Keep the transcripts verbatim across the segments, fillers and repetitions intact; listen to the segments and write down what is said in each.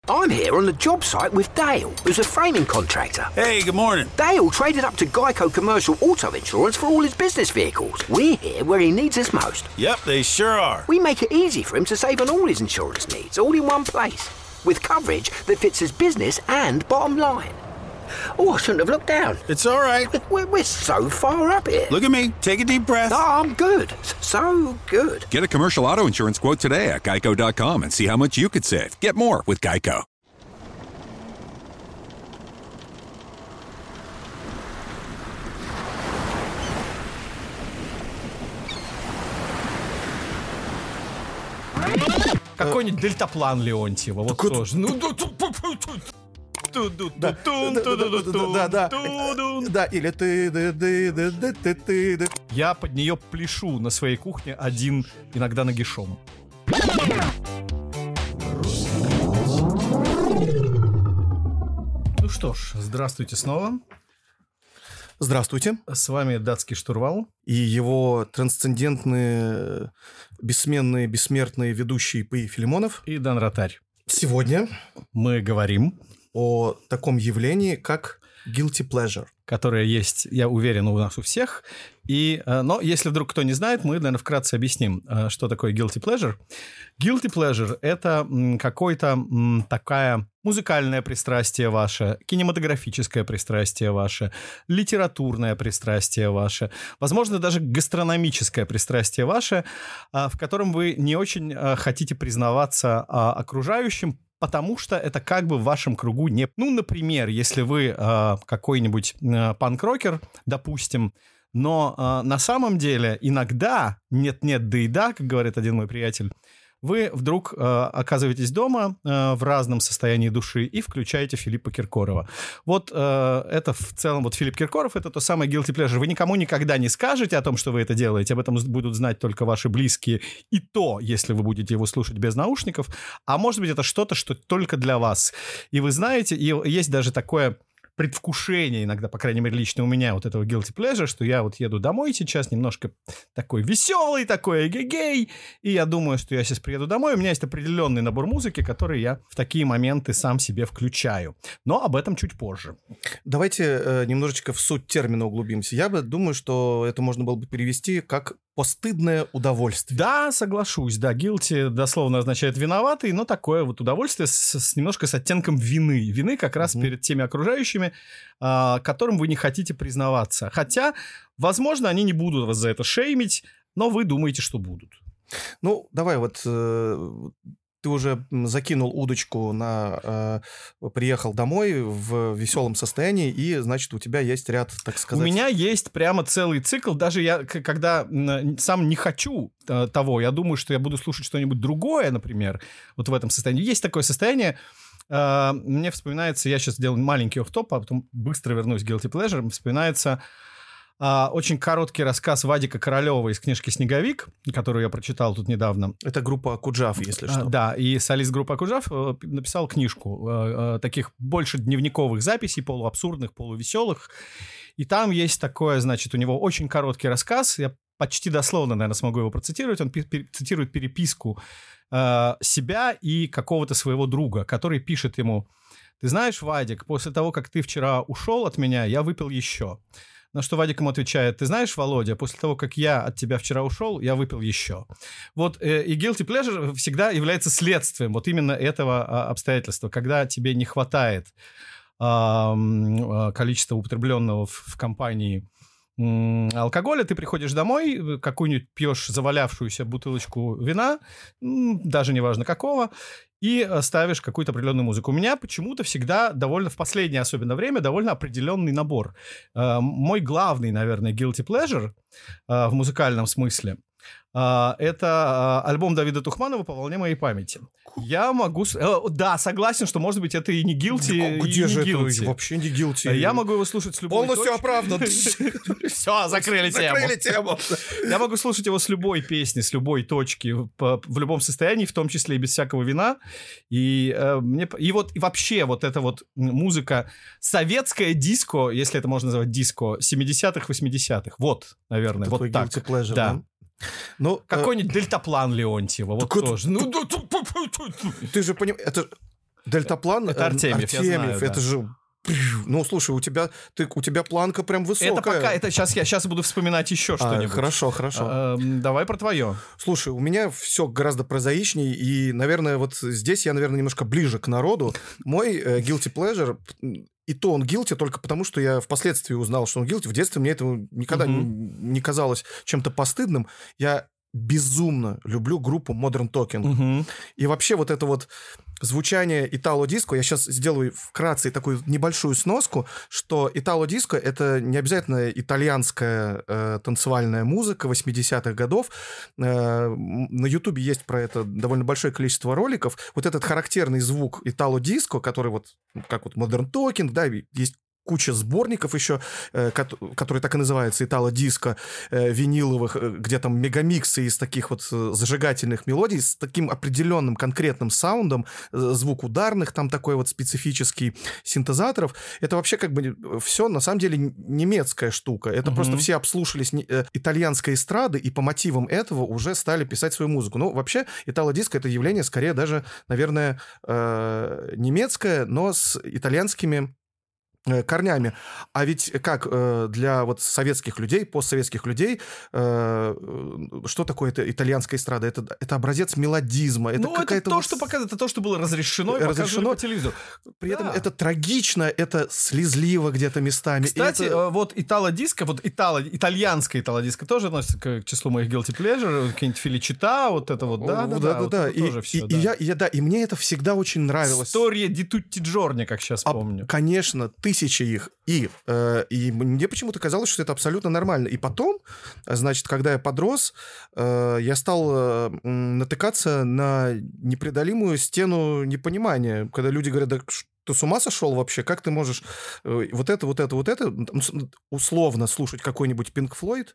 I'm here on the job site with Dale, who's a framing contractor. Hey, good morning. Dale traded up to Geico Commercial Auto Insurance for all his business vehicles. We're here where he needs us most. Yep, they sure are. We make it easy for him to save on all his insurance needs, all in one place, with coverage that fits his business and bottom line. Oh, I shouldn't have looked down. It's all right. We're, we're so far up here. Look at me. Take a deep breath. Oh, I'm good. So good. Get a commercial auto insurance quote today at geico dot com and see how much you could save. Get more with Geico. Какой-нибудь дельтаплан Леонтьева. Вот тоже. Ну, Да, да, да, да, или ты, ты, ты, ты, ты, ты. Я под нее пляшу на своей кухне один, иногда нагишом. Ну что ж, здравствуйте снова. Здравствуйте. С вами датский штурвал. И его трансцендентные, бессменные, бессмертные ведущие П И Филимонов. И Дан Ротарь. Сегодня мы говорим о таком явлении, как guilty pleasure. Которое есть, я уверен, у нас у всех. И, но если вдруг кто не знает, мы, наверное, вкратце объясним, что такое guilty pleasure. Guilty pleasure — это какое-то такая музыкальное пристрастие ваше, кинематографическое пристрастие ваше, литературное пристрастие ваше, возможно, даже гастрономическое пристрастие ваше, в котором вы не очень хотите признаваться окружающим, потому что это как бы в вашем кругу не... Ну, например, если вы э, какой-нибудь э, панк-рокер, допустим, но э, на самом деле иногда, нет-нет, да и да, как говорит один мой приятель, вы вдруг э, оказываетесь дома э, в разном состоянии души и включаете Филиппа Киркорова. Вот э, это в целом, вот Филипп Киркоров — это то самое guilty pleasure. Вы никому никогда не скажете о том, что вы это делаете, об этом будут знать только ваши близкие, и то, если вы будете его слушать без наушников, а может быть это что-то, что только для вас. И вы знаете, и есть даже такое... предвкушение иногда, по крайней мере, лично у меня вот этого guilty pleasure, что я вот еду домой сейчас, немножко такой веселый, такой эгегей, и я думаю, что я сейчас приеду домой, у меня есть определенный набор музыки, который я в такие моменты сам себе включаю. Но об этом чуть позже. Давайте э, немножечко в суть термина углубимся. Я бы думаю, что это можно было бы перевести как постыдное удовольствие. Да, соглашусь, да, guilty дословно означает виноватый, но такое вот удовольствие с, с немножко с оттенком вины. Вины как раз mm-hmm. перед теми окружающими, а, которым вы не хотите признаваться. Хотя, возможно, они не будут вас за это шеймить, но вы думаете, что будут. Ну, давай вот... Э- Ты уже закинул удочку на... Э, приехал домой в веселом состоянии, и, значит, у тебя есть ряд, так сказать... У меня есть прямо целый цикл. Даже я, когда сам не хочу того, я думаю, что я буду слушать что-нибудь другое, например, вот в этом состоянии. Есть такое состояние, э, мне вспоминается... Я сейчас сделаю маленький офф-топ, а потом быстро вернусь к guilty pleasure. Вспоминается... Uh, очень короткий рассказ Вадика Королева из книжки «Снеговик», которую я прочитал тут недавно. Это группа Акуджав, если что. Uh, да, и солист группы Акуджав uh, написал книжку uh, uh, таких больше дневниковых записей, полуабсурдных, полувеселых. И там есть такое, значит, у него очень короткий рассказ. Я почти дословно, наверное, смогу его процитировать. Он пи- цитирует переписку uh, себя и какого-то своего друга, который пишет ему: «Ты знаешь, Вадик, после того, как ты вчера ушел от меня, я выпил еще». На что Вадик ему отвечает: «Ты знаешь, Володя, после того, как я от тебя вчера ушел, я выпил еще». Вот, э, и guilty pleasure всегда является следствием вот именно этого а, обстоятельства, когда тебе не хватает а, а, количества употребленного в, в компании м, алкоголя, ты приходишь домой, какую-нибудь пьешь завалявшуюся бутылочку вина, м, даже неважно какого, и ставишь какую-то определенную музыку. У меня почему-то всегда довольно, в последнее особенно время, довольно определенный набор. Э, мой главный, наверное, guilty pleasure э, в музыкальном смысле э, это э, альбом Давида Тухманова «По волне моей памяти». Я могу... Э, да, согласен, что, может быть, это и не guilty, Где и же не guilty. Это вообще не guilty? Я могу его слушать с любой Полностью точки. оправдан. Все, закрыли тему. Закрыли тему. Я могу слушать его с любой песни, с любой точки, в любом состоянии, в том числе и без всякого вина. И, э, мне, и вот и вообще вот эта вот музыка, советская диско, если это можно назвать диско, семидесятых, восьмидесятых. Вот, наверное, это вот твой так. guilty pleasure, да. да? Ну, какой-нибудь э... дельтаплан Леонтьева, вот так тоже. Это... Ну, ты же понимаешь, это... Дельтаплан? Это Артемьев, я знаю, это да. же... Ну, слушай, у тебя, ты, у тебя планка прям высокая. Это пока, это сейчас я сейчас буду вспоминать еще что-нибудь. А, хорошо, хорошо. А, давай про твое. Слушай, у меня все гораздо прозаичнее, и, наверное, вот здесь я, наверное, немножко ближе к народу. Мой э, guilty pleasure, и то он guilty только потому, что я впоследствии узнал, что он guilty. В детстве мне это никогда Мгм. не, не казалось чем-то постыдным. Я безумно люблю группу Modern Talking. Мгм. И вообще вот это вот звучание итало-диско, я сейчас сделаю вкратце такую небольшую сноску, что итало-диско — это не обязательно итальянская э, танцевальная музыка восьмидесятых годов. Э, на Ютубе есть про это довольно большое количество роликов. Вот этот характерный звук итало-диско, который вот, как вот Modern Talking, да, есть куча сборников еще, э, ко- которые так и называются, итало-диско, э, виниловых, э, где там мегамиксы из таких вот э, зажигательных мелодий с таким определенным конкретным саундом, э, звук ударных, там такой вот специфический синтезаторов. Это вообще как бы все на самом деле н- немецкая штука. Это Мгм. просто все обслушались не- э, итальянской эстрады и по мотивам этого уже стали писать свою музыку. Ну, вообще, итало-диско — это явление скорее даже, наверное, э, немецкое, но с итальянскими э, корнями. А ведь как э, для вот советских людей, постсоветских людей, э, э, что такое это итальянская эстрада? Это, это образец мелодизма. Это Ну, это какая-то то, вот что с- показывает, это то, что было разрешено, и Разрешено. показывали по телевизору. При этом Да. это трагично, это слезливо где-то местами. И Кстати, это- э, вот итало-диско, вот итало, итальянская итало-диско тоже относится к числу моих guilty pleasure, какие-нибудь Феличита, вот это вот, да, да, да, вот да. это И, тоже и- всё, и да. я, и я, да, и мне это всегда очень нравилось. История ди тутти джорни, как сейчас А, помню. Конечно, тысячи их. И, э, и мне почему-то казалось, что это абсолютно нормально. И потом, э, значит, когда я подрос, э, я стал э, м, натыкаться на непреодолимую стену непонимания. Когда люди говорят: да ш- ты с ума сошел вообще? Как ты можешь э, вот это, вот это, вот это, ну, с- условно слушать какой-нибудь Pink Floyd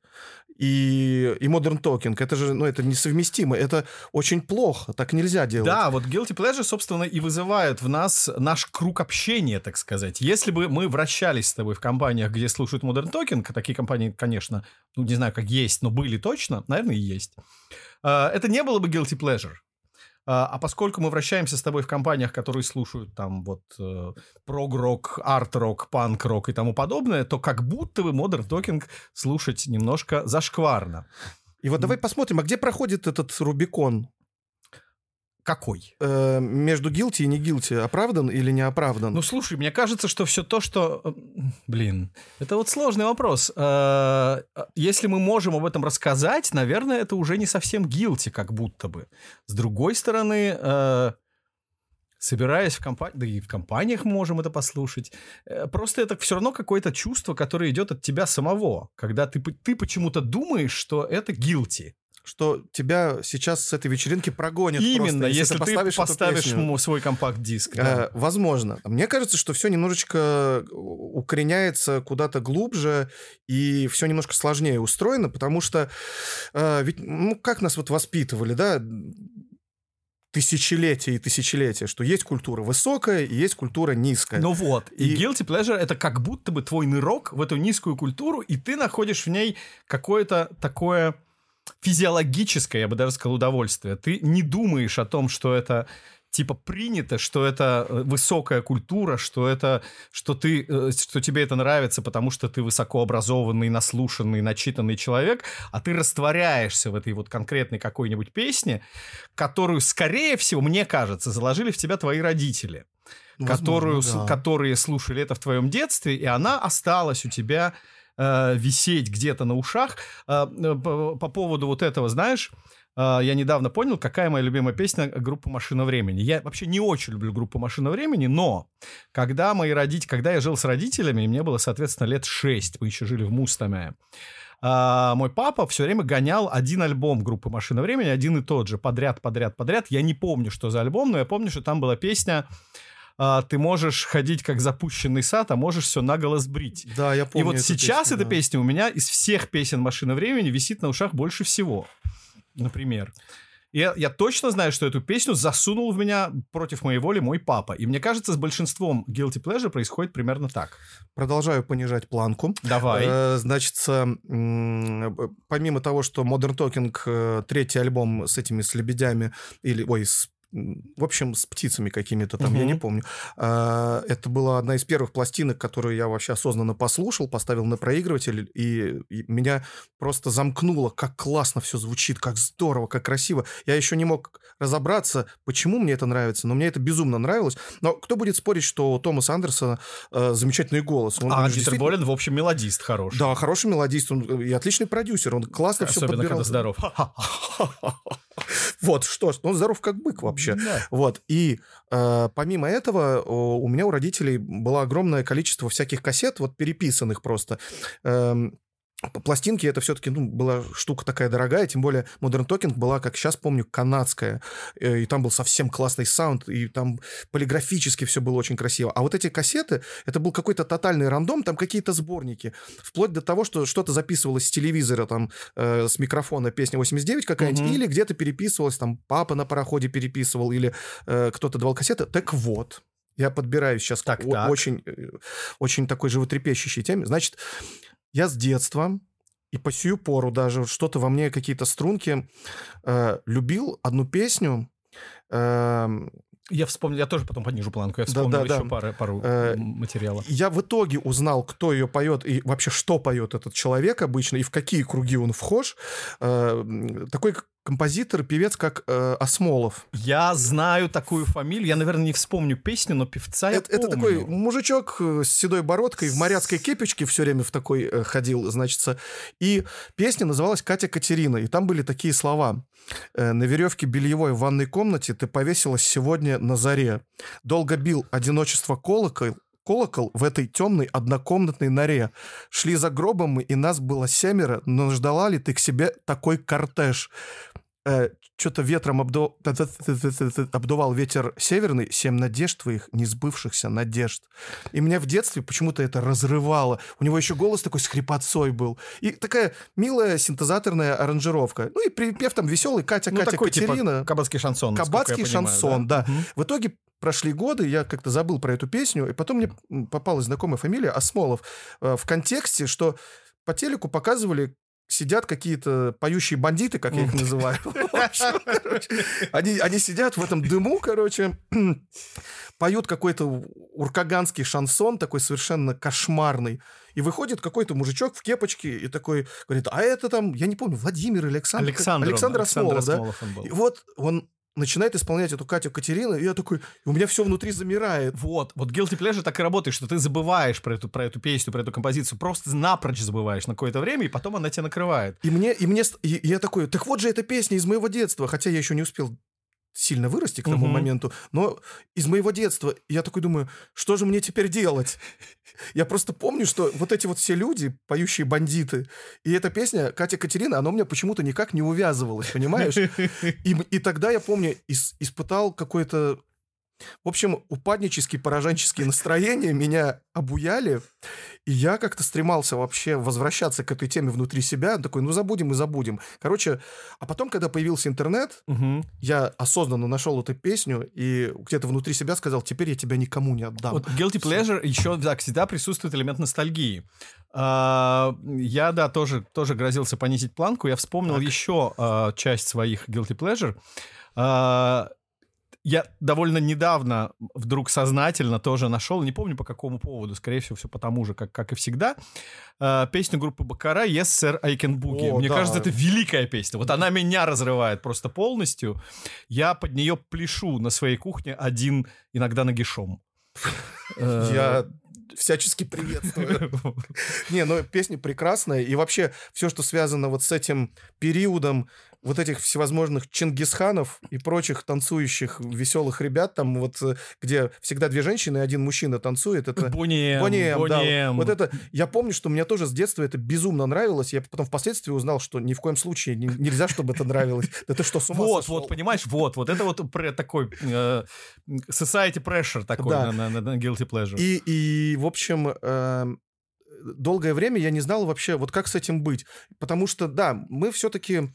и, и Modern Talking? Это же, ну, это несовместимо. Это очень плохо. Так нельзя делать. Да, вот guilty pleasure, собственно, и вызывает в нас наш круг общения, так сказать. Если бы мы вращались с тобой в компаниях, где слушают Modern Talking, такие компании, конечно, ну, не знаю, как есть, но были точно, наверное, и есть, э, это не было бы guilty pleasure. А а поскольку мы вращаемся с тобой в компаниях, которые слушают там вот э, прог-рок, арт-рок, панк-рок и тому подобное, то как будто бы Modern Talking слушать немножко зашкварно. И вот давай посмотрим, а где проходит этот Рубикон? Какой? Э, между guilty и не guilty, оправдан или не оправдан? Ну, слушай, мне кажется, что все то, что... э, Блин, это вот сложный вопрос. Э, Если мы можем об этом рассказать, наверное, это уже не совсем guilty, как будто бы. С другой стороны, э, собираясь в компании, да и в компаниях мы можем это послушать, э, просто это все равно какое-то чувство, которое идет от тебя самого, когда ты, п- ты почему-то думаешь, что это guilty. Что тебя сейчас с этой вечеринки прогонят. Именно, просто, если, ты поставишь эту поставишь песню. ему свой компакт-диск. Э, да. возможно. Мне кажется, что все немножечко укореняется куда-то глубже и все немножко сложнее устроено, потому что э, ведь, ну, как нас вот воспитывали, да, тысячелетия и тысячелетия, что есть культура высокая и есть культура низкая. Ну вот, и... И- guilty pleasure — это как будто бы твой нырок в эту низкую культуру, и ты находишь в ней какое-то такое физиологическое, я бы даже сказал, удовольствие. Ты не думаешь о том, что это типа принято, что это э, высокая культура, что это, что ты, э, что тебе это нравится, потому что ты высокообразованный, наслушанный, начитанный человек, а ты растворяешься в этой вот конкретной какой-нибудь песне, которую, скорее всего, мне кажется, заложили в тебя твои родители, Ну, которую, возможно, с- да. которые слушали это в твоем детстве, и она осталась у тебя э, висеть где-то на ушах. Э, э, по, по поводу вот этого, знаешь, э, я недавно понял, какая моя любимая песня группы «Машина времени». Я вообще не очень люблю группу «Машина времени», но когда мои родители, когда я жил с родителями, и мне было, соответственно, лет шесть, мы еще жили в Мустаме, а, мой папа все время гонял один альбом группы «Машина времени», один и тот же, подряд, подряд, подряд. Я не помню, что за альбом, но я помню, что там была песня а, «Ты можешь ходить как запущенный сад, а можешь все наголо сбрить». Да, я И помню вот эту сейчас песню, эта да. песня у меня из всех песен «Машина времени» висит на ушах больше всего, например. Я, я точно знаю, что эту песню засунул в меня против моей воли мой папа. И мне кажется, с большинством guilty pleasure происходит примерно так. Продолжаю понижать планку. Давай. Э, Значит, м, помимо того, что Modern Talking, э, третий альбом с этими, с лебедями, или, ой, с в общем, с птицами какими-то там, Мгм. я не помню. А, Это была одна из первых пластинок, которую я вообще осознанно послушал, поставил на проигрыватель, и, и меня просто замкнуло, как классно все звучит, как здорово, как красиво. Я еще не мог разобраться, почему мне это нравится, но мне это безумно нравилось. Но кто будет спорить, что у Томаса Андерсона э, замечательный голос? Он, А он же Дитер действительно- Болин, в общем, мелодист хороший. Да, хороший мелодист, он и отличный продюсер, он классно все Особенно, подбирал. когда здоров. Вот, что ж, он здоров как бык вообще. Да. Вот, и э, помимо этого о, у меня у родителей было огромное количество всяких кассет, вот переписанных просто. Эм, п- Пластинки это все-таки ну, была штука такая дорогая, тем более Modern Talking была, как сейчас помню, канадская, э, и там был совсем классный саунд, и там полиграфически все было очень красиво. А вот эти кассеты, это был какой-то тотальный рандом, там какие-то сборники, вплоть до того, что что-то записывалось с телевизора, там, э, с микрофона песня восемьдесят девять какая-нибудь, Мгм. или где-то переписывалось, там, папа на пароходе переписывал, или э, кто-то давал кассеты. Так вот, я подбираю сейчас к Так, о- так. очень, э, очень такой животрепещущей теме. Значит, я с детства и по сию пору даже вот что-то во мне, какие-то струнки, э, любил одну песню. эм, Я вспомнил, я тоже потом поднижу планку, я вспомнил Да-да-да. еще пару, пару Э, м, материала. Я в итоге узнал, кто ее поет и вообще что поет этот человек обычно, и в какие круги он вхож. Э, м, Такой к- композитор, певец, как э, Асмолов. Я знаю такую фамилию, я, наверное, не вспомню песню, но певца я Это, это помню. такой мужичок э, с седой бородкой в моряцкой кепечке все время в такой э, ходил, значится. И песня называлась «Катя Катерина». И там были такие слова. Э, «На веревке бельевой в ванной комнате ты повесилась сегодня на заре. Долго бил одиночество колокол, колокол в этой темной однокомнатной норе. Шли за гробом мы, и нас было семеро, но ждала ли ты к себе такой кортеж?» Что-то ветром обду- обдувал ветер северный, семь надежд твоих, не сбывшихся надежд. И меня в детстве почему-то это разрывало. У него еще голос такой с хрипотцой был. И такая милая синтезаторная аранжировка. Ну и припев там веселый Катя, Ну, Катя, такой, Катерина. типа, кабацкий шансон. насколько я Кабацкий понимаю, шансон, да. Мгм. В итоге прошли годы, я как-то забыл про эту песню, и потом мне м, попалась знакомая фамилия Асмолов э, в контексте, что по телеку показывали, сидят какие-то поющие бандиты, как я их называю. В общем, короче, Они они сидят в этом дыму, короче, поют какой-то уркаганский шансон, такой совершенно кошмарный. И выходит какой-то мужичок в кепочке и такой говорит, а это там, я не помню, Владимир или Александр. Александр, он, Александр Асмолов, да? Асмолов он был. И вот он начинает исполнять эту Катю Катерину, и я такой, и у меня все внутри замирает. Вот, вот Guilty Pleasure так и работает, что ты забываешь про эту, про эту песню, про эту композицию, просто напрочь забываешь на какое-то время, и потом она тебя накрывает. И мне, и мне, ст- и я такой, так вот же эта песня из моего детства, хотя я еще не успел сильно вырасти к тому Мгм. моменту, но из моего детства. И я такой думаю, что же мне теперь делать? Я просто помню, что вот эти вот все люди, поющие бандиты, и эта песня Катя Катерина, она у меня почему-то никак не увязывалась, понимаешь? И, м- и тогда я помню, ис- испытал какое-то, в общем, упаднические, пораженческие настроения меня обуяли, и я как-то стремался вообще возвращаться к этой теме внутри себя, такой, ну забудем и забудем. Короче, а потом, когда появился интернет, Мгм. я осознанно нашел эту песню и где-то внутри себя сказал, теперь я тебя никому не отдам. Вот Guilty Pleasure еще, да, всегда присутствует элемент ностальгии. А, я, да, тоже, тоже грозился понизить планку. Я вспомнил Так. еще а, часть своих Guilty Pleasure. А, я довольно недавно вдруг сознательно тоже нашел, не помню по какому поводу, скорее всего, все потому же, как, как и всегда, а, песню группы Баккара «Yes, Sir, I Can Boogie». О, Мне да. кажется, это великая песня. Вот она меня разрывает просто полностью. Я под нее пляшу на своей кухне один, иногда нагишом. Э, Я всячески приветствую. Не, ну песня прекрасная, и вообще все, что связано вот с этим периодом вот этих всевозможных Чингисханов и прочих танцующих веселых ребят, там вот, э, где всегда две женщины и один мужчина танцует, это... Бонни Эм, Бонни Эм, Бонни да. Эм. Вот это, я помню, что мне тоже с детства это безумно нравилось. Я потом впоследствии узнал, что ни в коем случае не- нельзя, чтобы это нравилось. Да ты что, с ума Вот, сошел? вот, понимаешь, вот, вот это вот пре- такой э, society pressure такой Да. на, на- на Guilty Pleasure. И, и, в общем, эм, долгое время я не знал вообще, вот как с этим быть. Потому что, да, мы все-таки,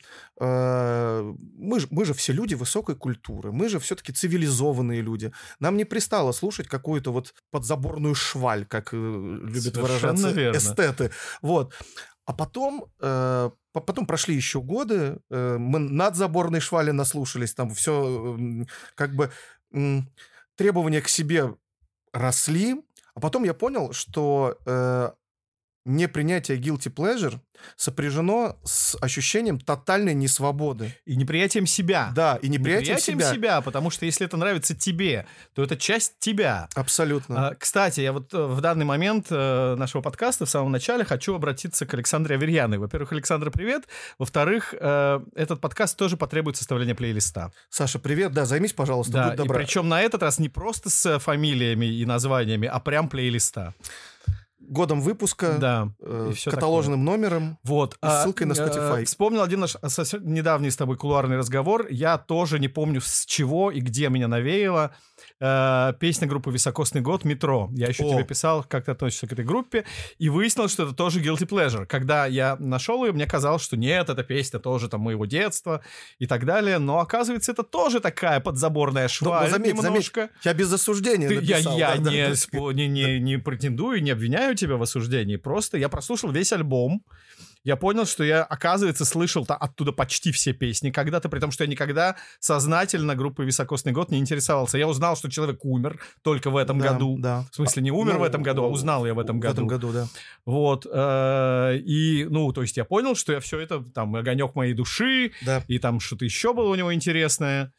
э, мы, ж- мы же все люди высокой культуры, мы же все-таки цивилизованные люди. Нам не пристало слушать какую-то вот подзаборную шваль, как э, любят Совершенно выражаться верно. эстеты. Вот. А потом, э, потом прошли еще годы, э, мы над заборной швали наслушались, там все э, как бы э, требования к себе росли, а потом я понял, что э, непринятие guilty pleasure сопряжено с ощущением тотальной несвободы. И неприятием себя. Да, и неприятием, неприятием себя. себя, потому что если это нравится тебе, то это часть тебя. Абсолютно. А, кстати, я вот в данный момент э, нашего подкаста в самом начале хочу обратиться к Александре Аверьяной. Во-первых, Александра, привет. Во-вторых, э, этот подкаст тоже потребует составления плейлиста. Саша, привет. Да, займись, пожалуйста, Да, будь добра. и причем на этот раз не просто с фамилиями и названиями, а прям плейлиста. Годом выпуска, Да, э, и всё каталожным номером Вот. и ссылкой на А, Spotify. э, Вспомнил один наш со- недавний с тобой кулуарный разговор. Я тоже не помню, с чего и где меня навеяло. Э, песня группы «Високосный год» «Метро». Я еще О. тебе писал, как ты относишься к этой группе, и выяснилось, что это тоже guilty pleasure. Когда я нашел ее, мне казалось, что нет, эта песня тоже там моего детства и так далее. Но оказывается, это тоже такая подзаборная Но- шваль но заметь, немножко. заметь, я без осуждения Ты- я написал. я да, да, не, да. спо- не, не, не претендую, не обвиняю тебя в осуждении. Просто я прослушал весь альбом. Я понял, что я, оказывается, слышал оттуда почти все песни когда-то, при том, что я никогда сознательно группой «Високосный год» не интересовался. Я узнал, что человек умер только в этом Да, году. да. В смысле, не умер Ну, в этом году, а узнал я в этом В году. этом году, да. Вот. э, И, ну, то есть я понял, что я все это, там, «Огонек моей души», Да. и там что-то еще было у него интересное.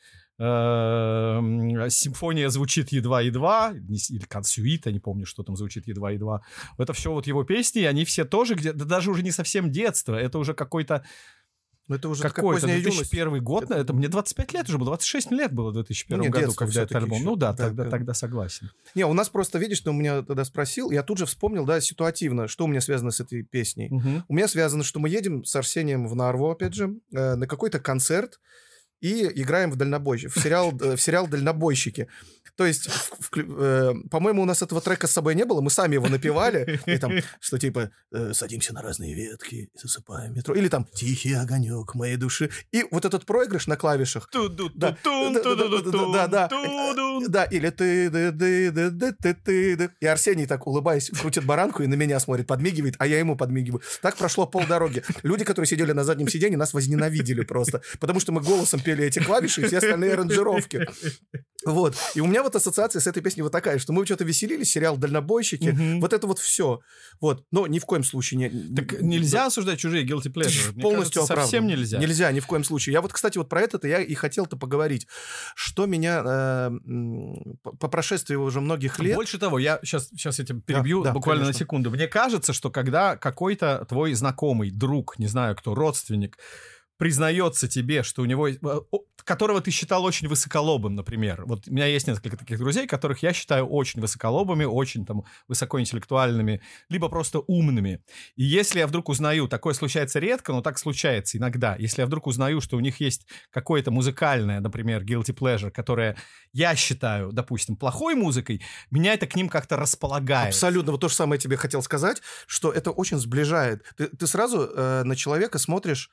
Эм, Симфония звучит едва-едва, не- или консюита, не помню, что там звучит едва-едва. Это все вот его песни, они все тоже где, да даже уже не совсем детство, это уже какой-то, Но это уже такая какой-то поздняя две тысячи юность. первый год, это... это мне двадцать пять лет уже было, двадцать шесть лет было в две тысячи первом Ну, нет, году, детство когда этот всё-таки альбом. еще. Ну да, Да, тогда, как- тогда согласен. Не, у нас просто, видишь, ты у меня тогда спросил, я тут же вспомнил, да, ситуативно, что у меня связано с этой песней. Мгм. У меня связано, что мы едем с Арсением в Нарву, опять же, э, на какой-то концерт и играем в дальнобойщик, в сериал, э, в сериал «Дальнобойщики». То есть, в- в- э, по-моему, у нас этого трека с собой не было, мы сами его напевали, и там, что типа э, «Садимся на разные ветки, засыпаем в метро», или там «Тихий огонек моей души». И вот этот проигрыш на клавишах, да, да, да, да, да, да, да, или ты, ды, ды, ды, ды, ты, ты, ды. И Арсений так, улыбаясь, крутит баранку и на меня смотрит, подмигивает, а я ему подмигиваю. Так прошло полдороги. Люди, которые сидели на заднем сиденье, нас возненавидели просто, потому что мы голосом пели эти клавиши и все остальные аранжировки. Вот. И у меня вот ассоциация с этой песней вот такая, что мы что-то веселились, сериал «Дальнобойщики», Мгм. вот это вот все. Вот. Но ни в коем случае не... Так нельзя осуждать чужие guilty pleasure. Мне Полностью кажется, совсем оправдан. нельзя. Нельзя, ни в коем случае. Я вот, кстати, вот про это-то я и хотел-то поговорить. Что меня э, м, по, по прошествии уже многих лет... Больше того, я сейчас, сейчас я тебя перебью да, буквально конечно. на секунду. Мне кажется, что когда какой-то твой знакомый, друг, не знаю кто, родственник, признается тебе, что у него... есть- э, о- которого ты считал очень высоколобым, например. Вот у меня есть несколько таких друзей, которых я считаю очень высоколобыми, очень там высокоинтеллектуальными, либо просто умными. И если я вдруг узнаю, такое случается редко, но так случается иногда, если я вдруг узнаю, что у них есть какое-то музыкальное, например, guilty pleasure, которое я считаю, допустим, плохой музыкой, меня это к ним как-то располагает. Абсолютно. Вот то же самое я тебе хотел сказать, что это очень сближает. Ты, ты сразу э, на человека смотришь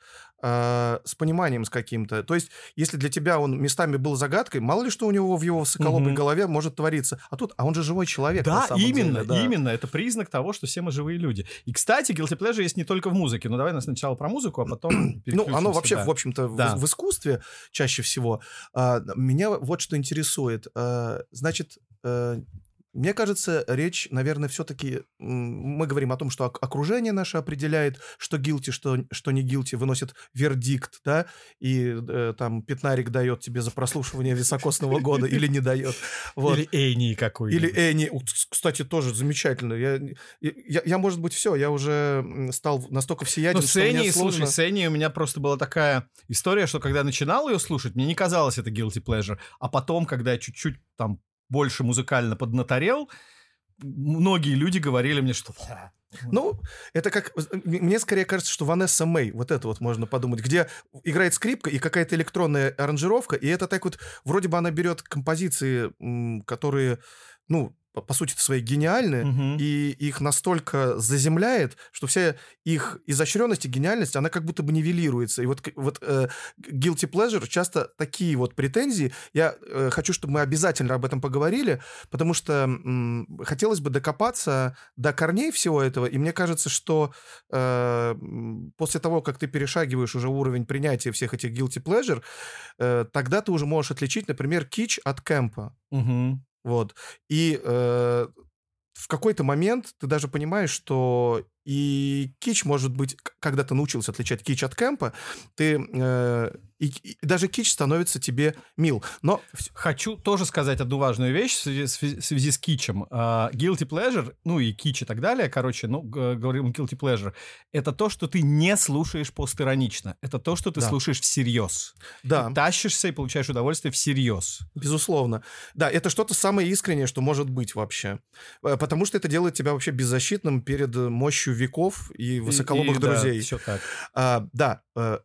э, с пониманием с каким-то. То есть, если для тебя он местами был загадкой, мало ли что у него в его высоколобой Мгм. голове может твориться. А тут, а он же живой человек. на Да, самом именно, деле, да. именно. Это признак того, что все мы живые люди. И, кстати, guilty pleasure есть не только в музыке. Ну, давай нас сначала про музыку, а потом Ну, переключимся, оно вообще, да. в общем-то, в- Да. в, искусстве чаще всего. А, меня вот что интересует. А, значит, а, мне кажется, речь, наверное, все-таки... Мы говорим о том, что ок- окружение наше определяет, что guilty, что, что не guilty, выносит вердикт, да, и э, там пятнарик дает тебе за прослушивание «Високосного года» или не дает. Вот. Или Эйни какой-нибудь. Или Энни, вот, кстати, тоже замечательно. Я, я, я, может быть, все, я уже м, стал настолько всеяден, Ну, с что мне Энни, сложно... слушай, с Энни у меня просто была такая история, что когда я начинал ее слушать, мне не казалось это guilty pleasure, а потом, когда я чуть-чуть там больше музыкально поднаторел, многие люди говорили мне, что... Ну, это как... Мне скорее кажется, что Ванесса Мэй, вот это вот можно подумать, где играет скрипка и какая-то электронная аранжировка, и это так вот... Вроде бы она берет композиции, м, которые, ну, по, по сути своей гениальны, Мгм. и их настолько заземляет, что вся их изощренность и гениальность, она как будто бы нивелируется. И вот, к- вот э, guilty pleasure часто такие вот претензии. Я э, хочу, чтобы мы обязательно об этом поговорили, потому что м, хотелось бы докопаться до корней всего этого, и мне кажется, что э, м, после того, как ты перешагиваешь уже уровень принятия всех этих guilty pleasure, э, тогда ты уже можешь отличить, например, кич от кэмпа. Мгм. Вот. И э, в какой-то момент ты даже понимаешь, что и кич, может быть, к- когда ты научился отличать кич от кэмпа, ты э, и, и даже кич становится тебе мил. Но вс- Хочу тоже сказать одну важную вещь в связи, с в связи с кичем. А, guilty pleasure, ну и кич и так далее, короче, ну, г- говорим guilty pleasure, это то, что ты не слушаешь постиронично. Это то, что ты Да. слушаешь всерьез. да, Ты тащишься и получаешь удовольствие всерьез. безусловно. Да, это что-то самое искреннее, что может быть вообще. Э, Потому что это делает тебя вообще беззащитным перед э, мощью веков и высоколобых И- и, да, друзей. все так. А, да, э,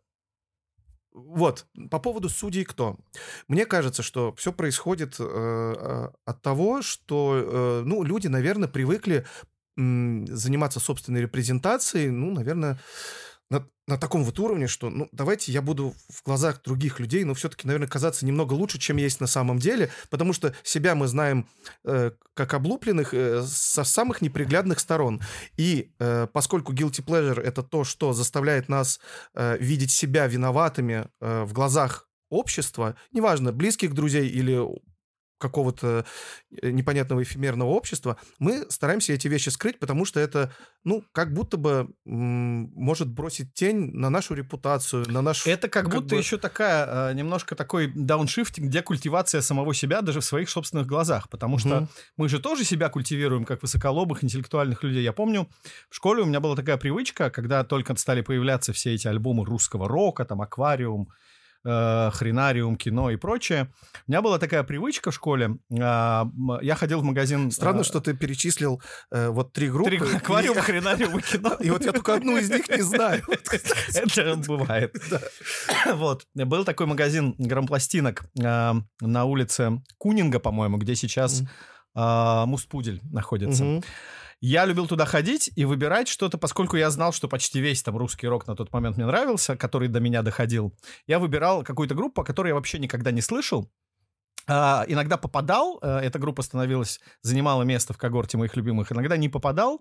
вот, по поводу судей кто? Мне кажется, что все происходит э, э, от того, что, э, ну, люди, наверное, привыкли м, заниматься собственной репрезентацией, ну, наверное, на, на таком вот уровне, что, ну, давайте я буду в глазах других людей, но все-таки, наверное, казаться немного лучше, чем есть на самом деле, потому что себя мы знаем э, как облупленных э, со самых неприглядных сторон. И э, поскольку guilty pleasure — это то, что заставляет нас э, видеть себя виноватыми э, в глазах общества, неважно, близких друзей или какого-то э, непонятного эфемерного общества, мы стараемся эти вещи скрыть, потому что это, ну, как будто бы м, может бросить тень на нашу репутацию, на наш... Это как, как будто бы- еще такая, э, немножко такой дауншифтинг, декультивация самого себя даже в своих собственных глазах, потому что Мгм. мы же тоже себя культивируем как высоколобых, интеллектуальных людей. Я помню, в школе у меня была такая привычка, когда только стали появляться все эти альбомы русского рока, там «Аквариум», э, «Хренариум», «Кино» и прочее. У меня была такая привычка в школе. а, м, Я ходил в магазин... Странно, а, что ты перечислил э, вот три группы. три и- «Аквариум», «Хренариум» и «Кино». И вот я только одну из них не знаю. Это бывает. Вот. Был такой магазин грампластинок а, на улице Кунинга, по-моему, где сейчас Мгм. а, Мустпудель находится. Мгм. Я любил туда ходить и выбирать что-то, поскольку я знал, что почти весь там русский рок на тот момент мне нравился, который до меня доходил. Я выбирал какую-то группу, о которой я вообще никогда не слышал. А, иногда попадал, э, эта группа становилась, занимала место в когорте моих любимых, иногда не попадал.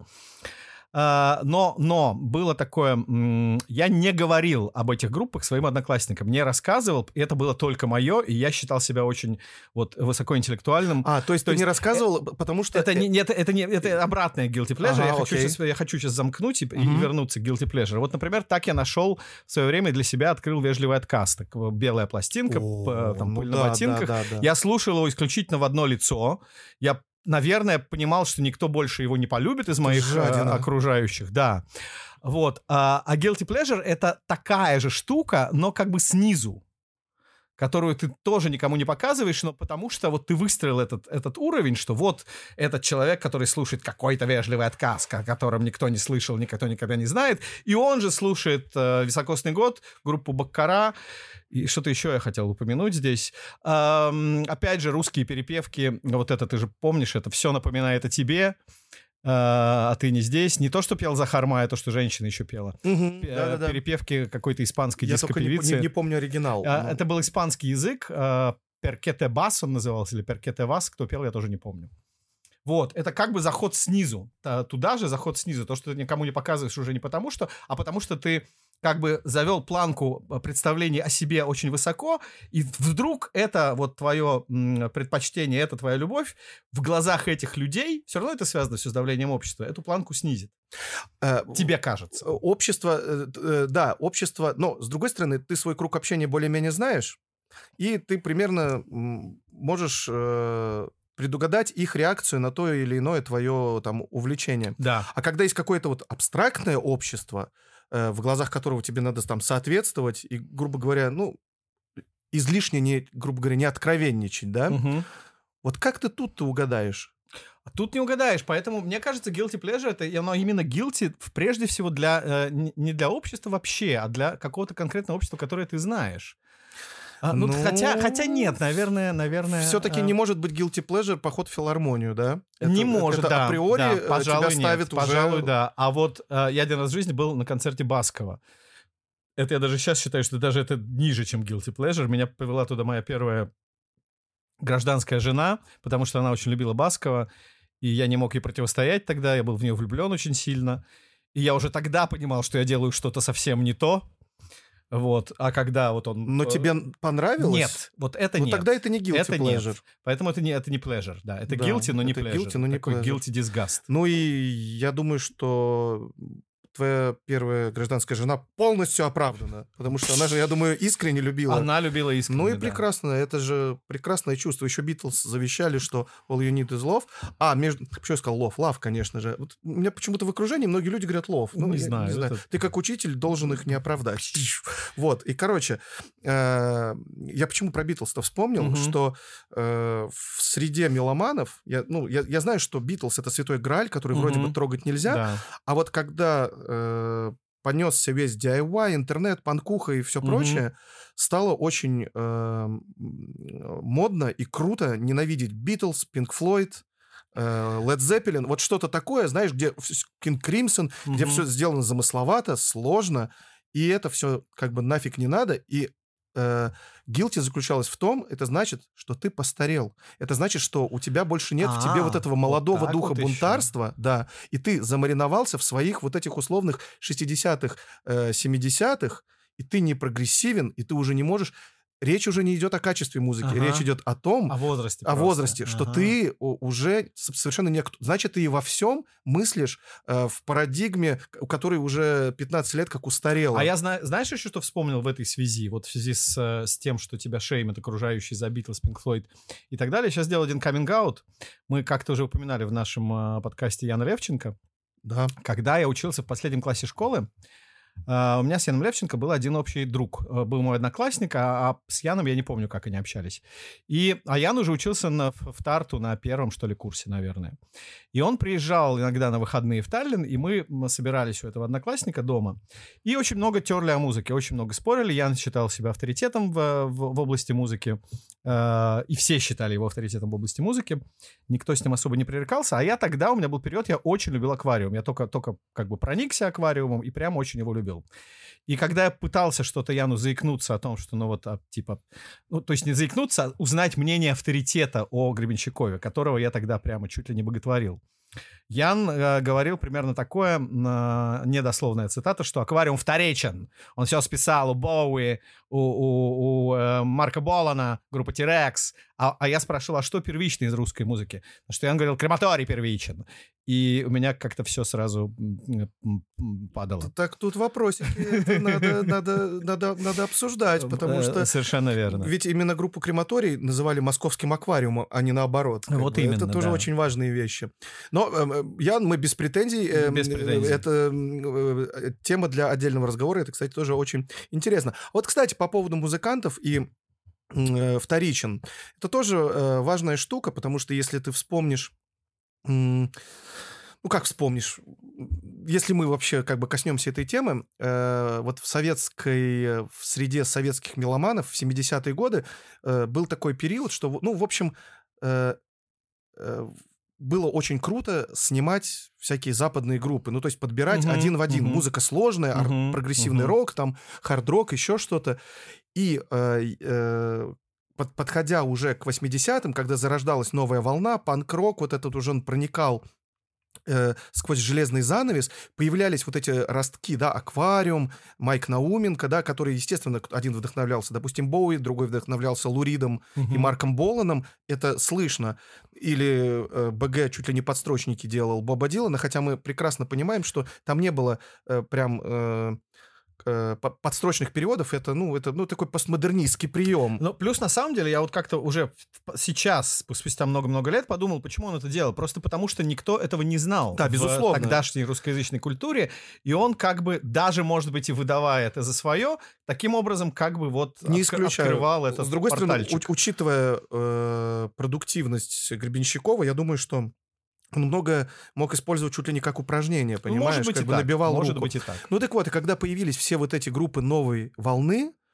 А, но, но было такое, м, я не говорил об этих группах своим одноклассникам, не рассказывал, и это было только мое, и я считал себя очень вот высокоинтеллектуальным. А, то есть То ты не есть, рассказывал, потому что... Это не, нет, это не, это обратное guilty pleasure. Ага, я, хочу окей. сейчас, я хочу сейчас замкнуть и, и Мгм. вернуться к guilty pleasure. Вот, например, так я нашел в свое время для себя, открыл вежливый отказ. Так, белая пластинка, О, п- там, ну пыль да, на ботинках. да, да, да. Я слушал его исключительно в одно лицо. Я, наверное, понимал, что никто больше его не полюбит из моих э, жадина. окружающих. Да. Вот. А, а guilty pleasure — это такая же штука, но как бы снизу, которую ты тоже никому не показываешь, но потому что вот ты выстроил этот, этот уровень, что вот этот человек, который слушает какой-то вежливый отказ, о котором никто не слышал, никто никогда не знает, и он же слушает э, «Високосный год», группу «Баккара», и что-то еще я хотел упомянуть здесь. Эм, опять же, русские перепевки, вот это ты же помнишь, это все напоминает о тебе, э, а ты не здесь. Не то, что пел Захар Май, а то, что женщина еще пела. Мгм, Э, да-да-да. Перепевки какой-то испанской Я только не, диско-певицы. не- не помню оригинал. А, но- Это был испанский язык. а, Перкете бас он назывался, или Перкете вас. Кто пел, я тоже не помню. Вот, это как бы заход снизу. Та- Туда же заход снизу. То, что ты никому не показываешь уже не потому что, а потому что ты как бы завел планку а, представлений о себе очень высоко, и вдруг это вот твое м, предпочтение, это твоя любовь в глазах этих людей, все равно это связано все с давлением общества, эту планку снизит. Э, Тебе кажется. Общество, э, э, да, общество, но, с другой стороны, ты свой круг общения более-менее знаешь, и ты примерно м, можешь э, предугадать их реакцию на то или иное твое там увлечение. Да. А когда есть какое-то вот абстрактное общество, э, в глазах которого тебе надо там соответствовать и, грубо говоря, ну, излишне, не, грубо говоря, не откровенничать, да? Мгм. Вот как ты тут-то угадаешь? А тут не угадаешь, поэтому, мне кажется, guilty pleasure — это оно именно guilty в- прежде всего для, э, н- не для общества вообще, а для какого-то конкретного общества, которое ты знаешь. А, ну, Ну, хотя, хотя нет, наверное, наверное... Все-таки а, не может быть guilty pleasure поход в филармонию, да? Не Это- может, это да. априори да, э, пожалуй, тебя нет, ставит уже... пожалуй, да. А вот э, я один раз в жизни был на концерте Баскова. Это я даже сейчас считаю, что даже это ниже, чем guilty pleasure. Меня повела туда моя первая гражданская жена, потому что она очень любила Баскова, и я не мог ей противостоять тогда, я был в нее влюблен очень сильно. И я уже тогда понимал, что я делаю что-то совсем не то. Вот, а когда вот он... Но э, тебе понравилось? Нет, вот это Ну нет. тогда это не guilty это pleasure. нет. Поэтому это не, это не pleasure, да. Это Да, guilty, но не это pleasure. guilty, но не Такой pleasure. guilty disgust. Ну и я думаю, что твоя первая гражданская жена полностью оправдана, потому что она же, я думаю, искренне любила. Она любила искренне, Ну и да. прекрасно, это же прекрасное чувство. Еще Битлз завещали, что all you need is love. А, между... Почему я сказал love? Love, конечно же. Вот у меня почему-то в окружении многие люди говорят love. Ну, Не я знаю, Не знаю. это- Ты как учитель должен их не оправдать. Вот, и, короче, э, я почему про Битлз-то вспомнил, Мгм. что э, в среде меломанов, я, ну, я, я знаю, что Битлз — это святой грааль, который вроде Мгм. бы трогать нельзя, Да. а вот когда э, понесся весь ди ай вай, интернет, панкуха и все Мгм. прочее, стало очень э, м, модно и круто ненавидеть Битлз, Пинк Флойд, Led Zeppelin, вот что-то такое, знаешь, где King Crimson, где Мгм. все сделано замысловато, сложно, и это все как бы нафиг не надо, и э, guilty заключалось в том, это значит, что ты постарел. Это значит, что у тебя больше нет в тебе А, вот этого вот молодого так духа вот ещё. бунтарства, да, и ты замариновался в своих вот этих условных шестидесятых, э, семидесятых, и ты не прогрессивен, и ты уже не можешь... Речь уже не идет о качестве музыки, Ага. речь идет о том, О возрасте о просто. возрасте, что Ага. ты у- уже с- совершенно не... акту- Значит, ты и во всем мыслишь э, в парадигме, у которой уже пятнадцать лет как устарела. А я знаю, знаешь еще, что вспомнил в этой связи? Вот в связи с, э, с тем, что тебя шеймят окружающие за Битлз, Пинк Флойд и так далее. Сейчас сделал один каминг-аут. Мы как-то уже упоминали в нашем э, подкасте Яна Левченко. Да. Когда я учился в последнем классе школы, э, у меня с Яном Левченко был один общий друг. Э, Был мой одноклассник, а, а с Яном я не помню, как они общались. И, а Ян уже учился на, в в Тарту на первом, что ли, курсе, наверное. И он приезжал иногда на выходные в Таллин, и мы м, собирались у этого одноклассника дома. И очень много терли о музыке, очень много спорили. Ян считал себя авторитетом в, в, в области музыки. Э, и все считали его авторитетом в области музыки. Никто с ним особо не пререкался. А я тогда, у меня был период, я очень любил аквариум. Я только, только как бы проникся аквариумом и прям очень его любил. И когда я пытался что-то Яну заикнуться о том, что, ну вот, а, типа, ну, то есть не заикнуться, а узнать мнение авторитета о Гребенщикове, которого я тогда прямо чуть ли не боготворил. Ян э, говорил примерно такое, э, недословная цитата, что аквариум вторичен. Он все списал у Боуи, у, у, у э, Марка Болана, группы T-Rex. А, а я спрашивал, а что первично из русской музыки? Потому что Ян говорил, крематорий первичен. И у меня как-то все сразу м, м, м, падало. Так тут вопросики это надо, надо, надо, надо обсуждать, потому Э, что Совершенно верно. ведь именно группу «Крематорий» называли московским аквариумом, а не наоборот. как Вот бы. именно, Это тоже да. очень важные вещи. Но, э, Ян, мы без претензий. э, Без претензий. Это э, тема для отдельного разговора. Это, кстати, тоже очень интересно. Вот, кстати, по поводу музыкантов и э, вторичен. Это тоже э, важная штука, потому что если ты вспомнишь... м, Ну, как вспомнишь? Если мы вообще как бы коснемся этой темы, э, вот в советской, в среде советских меломанов в семидесятые годы э, был такой период, что, ну, в общем, э, э, было очень круто снимать всякие западные группы, ну, то есть подбирать Мгм, один в один. мгм. Музыка сложная, ар- Мгм, прогрессивный мгм. рок, там, хард-рок, еще что-то. И э, э, под- подходя уже к восьмидесятым, когда зарождалась новая волна, панк-рок, вот этот уже он проникал э, сквозь железный занавес, появлялись вот эти ростки, да, Аквариум, Майк Науменко, да, который, естественно, один вдохновлялся, допустим, Боуи, другой вдохновлялся Луридом и Мгм. Марком Боланом, это слышно. Или э, БГ чуть ли не подстрочники делал Боба Дилана, хотя мы прекрасно понимаем, что там не было э, прям... э, э, по- подстрочных переводов, это, ну, это, ну, такой постмодернистский прием. Ну, плюс, на самом деле, я вот как-то уже в- сейчас, спустя много-много лет, подумал, почему он это делал. Просто потому, что никто этого не знал. Да, безусловно. В тогдашней русскоязычной культуре. И он как бы, даже, может быть, и выдавая это за свое, таким образом как бы вот Не отк- исключаю. открывал этот С другой стороны, портальчик. у- учитывая э, продуктивность Гребенщикова, я думаю, что он много мог использовать чуть ли не как упражнение, Ну, понимаешь? может быть, как и бы так. набивал Может руку. быть, и так. Ну так вот, и когда появились все вот эти группы новой волны,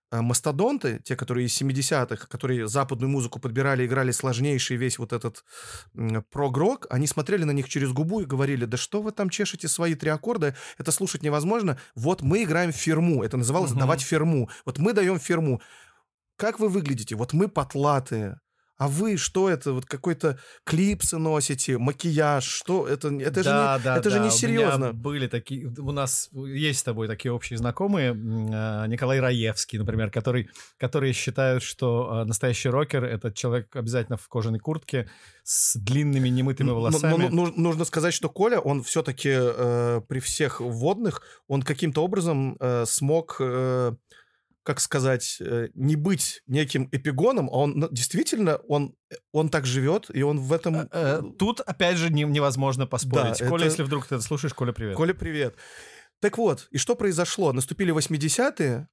э, мастодонты, те, которые из семидесятых, которые западную музыку подбирали, играли сложнейший весь вот этот м, прог-рок, они смотрели на них через губу и говорили: да что вы там чешете свои три аккорда, это слушать невозможно, вот мы играем фирму, это называлось Мгм. давать фирму, вот мы даем фирму. Как вы выглядите? Вот мы потлатые. А вы что это? Вот какой-то клипсы носите, макияж, что это? Это же Да, не, да, это же да. не У меня серьезно. были такие... У нас есть с тобой такие общие знакомые. м, э, Николай Раевский, например, который, которые считают, что э, настоящий рокер — это человек обязательно в кожаной куртке с длинными немытыми Но- но- волосами. но ну- нужно сказать, что Коля, он все-таки э, при всех вводных, он каким-то образом э, смог, э, как сказать, э, не быть неким эпигоном, а он ну, действительно, он, он так живет, и он в этом... Э, э, Тут, опять же, не- невозможно поспорить. Да, Коля, это- если вдруг ты это слушаешь, Коля, привет. Коля, привет. Так вот, и что произошло? Наступили восьмидесятые,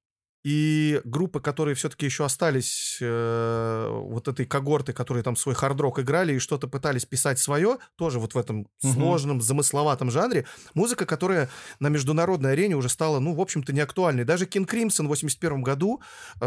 и группы, которые все-таки еще остались э, вот этой когорты, которые там свой хард-рок играли и что-то пытались писать свое, тоже вот в этом Мгм. сложном, замысловатом жанре, музыка, которая на международной арене уже стала, ну, в общем-то, неактуальной. Даже King Crimson в восемьдесят первом году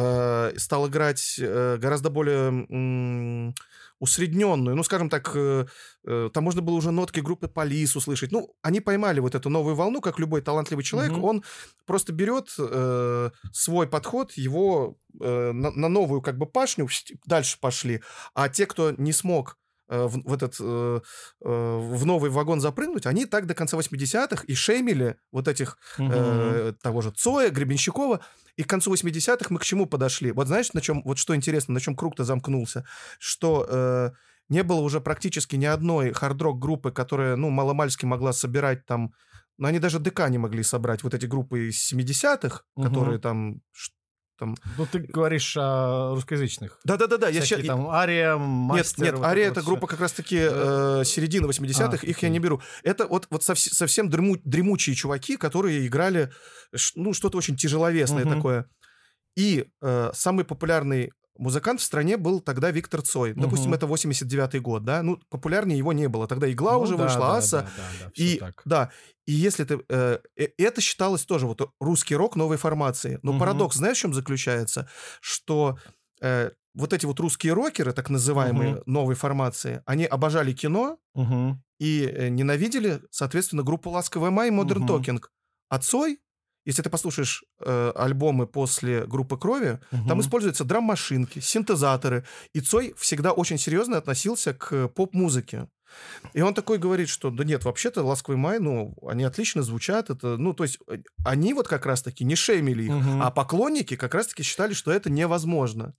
э, стал играть э, гораздо более м, усредненную, ну, скажем так, э, э, там можно было уже нотки группы Police услышать. Ну, они поймали вот эту новую волну, как любой талантливый человек, Мгм. он просто берет э, свой подход, его э, на, на новую как бы пашню, вс- дальше пошли. А те, кто не смог э, в, в этот э, э, в новый вагон запрыгнуть, они так до конца восьмидесятых и шеймили вот этих Мгм. э, того же Цоя, Гребенщикова. И к концу восьмидесятых мы к чему подошли? Вот знаешь, на чем, вот что интересно, на чем круг-то замкнулся? Что э, не было уже практически ни одной хард-рок группы, которая, ну, маломальски могла собирать там, ну, они даже ДК не могли собрать, вот эти группы из семидесятых, Мгм. которые там... ш- там... Ну, ты говоришь о русскоязычных. Да-да-да, я Всякие ща- там Ария, Нет, Мастер... нет, вот Ария — вот это всё. группа как раз-таки э, середины восьмидесятых, А, их я окей. не беру. Это вот, вот совс- совсем дрему- дремучие чуваки, которые играли ш- ну, что-то очень тяжеловесное Мгм. такое. И э, самый популярный музыкант в стране был тогда Виктор Цой. Допустим, Мгм. это восемьдесят девятый год, да? Ну, популярнее его не было. Тогда «Игла» Ну уже да, вышла, да, «Аса». да, да, да, всё И так. да, и если ты... э, э, это считалось тоже вот русский рок новой формации. Но Мгм. парадокс, знаешь, в чем заключается? Что э, вот эти вот русские рокеры, так называемые, Мгм. новой формации, они обожали кино Мгм. и э, ненавидели, соответственно, группу «Ласковый май» и «Модерн Мгм. Токинг». А Цой, если ты послушаешь э, альбомы после группы «Крови», там Мгм. используются драм-машинки, синтезаторы. И Цой всегда очень серьезно относился к поп-музыке. И он такой говорит, что да нет, вообще-то «Ласковый май», ну, они отлично звучат. Это, ну, то есть э, они вот как раз-таки не шеймили их, Мгм. а поклонники как раз-таки считали, что это невозможно.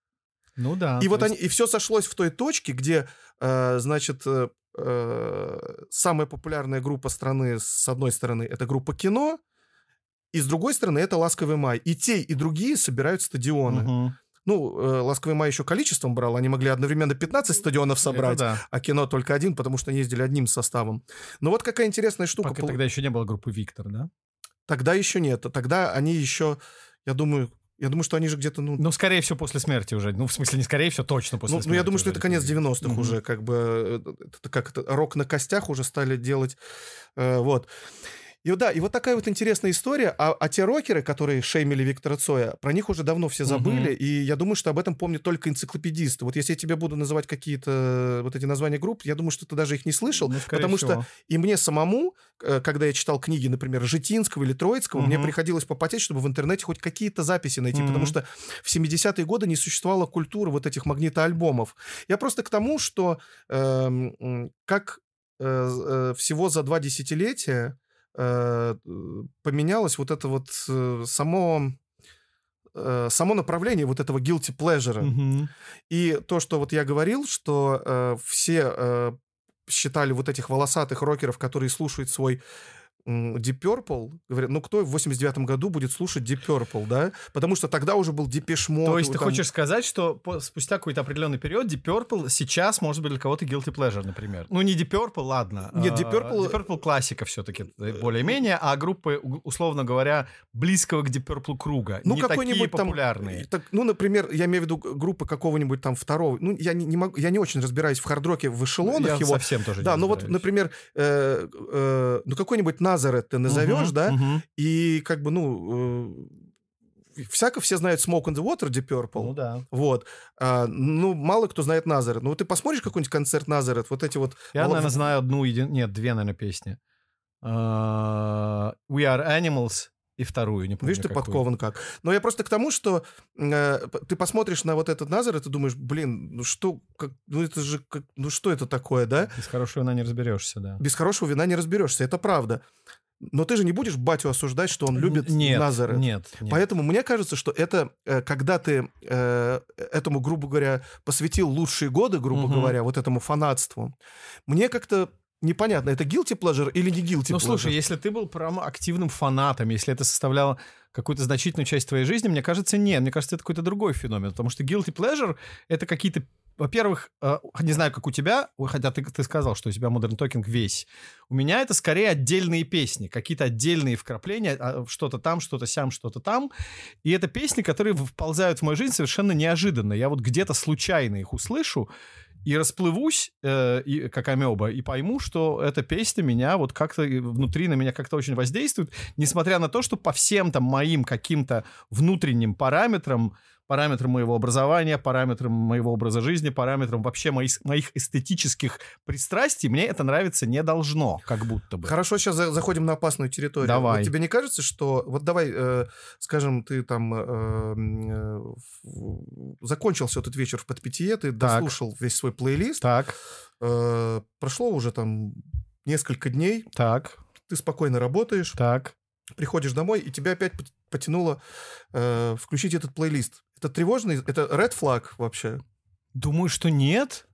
Ну да. И то вот есть- они, и все сошлось в той точке, где, э, значит, э, э, самая популярная группа страны, с одной стороны, это группа «Кино», и с другой стороны, это «Ласковый май». И те, и другие собирают стадионы. Мгм. Ну, э, «Ласковый май» еще количеством брал, они могли одновременно пятнадцать стадионов собрать, Это да. а «Кино» только один, потому что они ездили одним составом. Но вот какая интересная штука. Пока пол- тогда еще не было группы Виктор, да? Тогда еще нет. Тогда они еще, я думаю, я думаю, что они же где-то, ну, Ну, скорее всего, после смерти уже. Ну, в смысле, не скорее всего, точно после Ну, смерти. ну, я думаю, что уже это конец появились. девяностых Мгм. уже, как бы, э, это, как это, рок на костях уже стали делать, э, вот. И вот, да, и вот такая вот интересная история, а, а те рокеры, которые шеймили Виктора Цоя, про них уже давно все забыли, Мгм. и я думаю, что об этом помнят только энциклопедисты. Вот если я тебе буду называть какие-то вот эти названия групп, я думаю, что ты даже их не слышал, Ну, скорее потому всего. что и мне самому, э, когда я читал книги, например, Житинского или Троицкого, мне Мгм. приходилось попотеть, чтобы в интернете хоть какие-то записи найти, Мгм. потому что в семидесятые годы не существовало культуры вот этих магнитоальбомов. Я просто к тому, что эм, м, как э, э, всего за два десятилетия э, поменялось вот это вот э, само, э, само направление вот этого guilty pleasure. Мгм. И то, что вот я говорил, что э, все э, считали вот этих волосатых рокеров, которые слушают свой м, Deep Purple, говорят, ну кто в восемьдесят девятом году будет слушать Deep Purple, да? Потому что тогда уже был Depeche Mode. То есть ты там- хочешь сказать, что по- спустя какой-то определенный период Deep Purple сейчас может быть для кого-то guilty pleasure, например? Ну, не Deep Purple, ладно. Нет, Deep А, Purple- Deep Purple классика все-таки, более-менее, а группы, у- условно говоря, близкого к Deep Purple круга, Ну, не такие какой-нибудь там, популярные. так, ну, например, я имею в виду группы какого-нибудь там второго. Ну, я не, не могу, я не очень разбираюсь в хард-роке в эшелонах Я его. совсем тоже не Да, ну вот, разбираюсь. например, э, э, ну какой-нибудь Назарет ты назовешь, Мгм, да, мгм. и как бы, ну, э, всяко все знают Smoke on the Water, Deep Purple. Ну да. Вот. А, ну, мало кто знает Nazareth. Ну, ты посмотришь какой-нибудь концерт Nazareth, вот эти вот... Я, наверное, знаю одну, еди... нет, две, наверное, песни. Uh, We Are Animals и вторую, не помню. Видишь, ты какую. подкован как. Но я просто к тому, что э, ты посмотришь на вот этот Nazareth и думаешь, блин, ну что, как, ну это же, как, ну что это такое, да? Без хорошего вина не разберешься, да. Без хорошего вина не разберешься, это правда. Но ты же не будешь батю осуждать, что он любит нет, Nazareth. Нет, нет. Поэтому мне кажется, что это, э, когда ты э, этому, грубо говоря, посвятил лучшие годы, грубо Угу. говоря, вот этому фанатству, мне как-то непонятно, это guilty pleasure или не guilty pleasure? Ну, слушай, если ты был прям активным фанатом, если это составляло какую-то значительную часть твоей жизни, мне кажется, нет. Мне кажется, это какой-то другой феномен. Потому что guilty pleasure — это какие-то... Во-первых, э, не знаю, как у тебя, хотя ты, ты сказал, что у тебя Modern Talking весь. У меня это скорее отдельные песни, какие-то отдельные вкрапления, что-то там, что-то сям, что-то там. И это песни, которые вползают в мою жизнь совершенно неожиданно. Я вот где-то случайно их услышу, и расплывусь, э, и, как амеба, и пойму, что эта песня меня вот как-то внутри на меня как-то очень воздействует, несмотря на то, что по всем там моим каким-то внутренним параметрам, параметрам моего образования, параметрам моего образа жизни, параметрам вообще моих, моих эстетических пристрастий, мне это нравиться не должно, как будто бы. Хорошо, сейчас за- заходим на опасную территорию. Давай. Вот тебе не кажется, что... Вот давай, э, скажем, ты там э, э, в- закончился этот вечер в подпитие, ты Так. дослушал весь свой плейлист. Так, Э, прошло уже там несколько дней, так, ты спокойно работаешь, так. приходишь домой, и тебя опять пот- потянуло э, включить этот плейлист. Это тревожный, это red flag вообще. Думаю, что нет.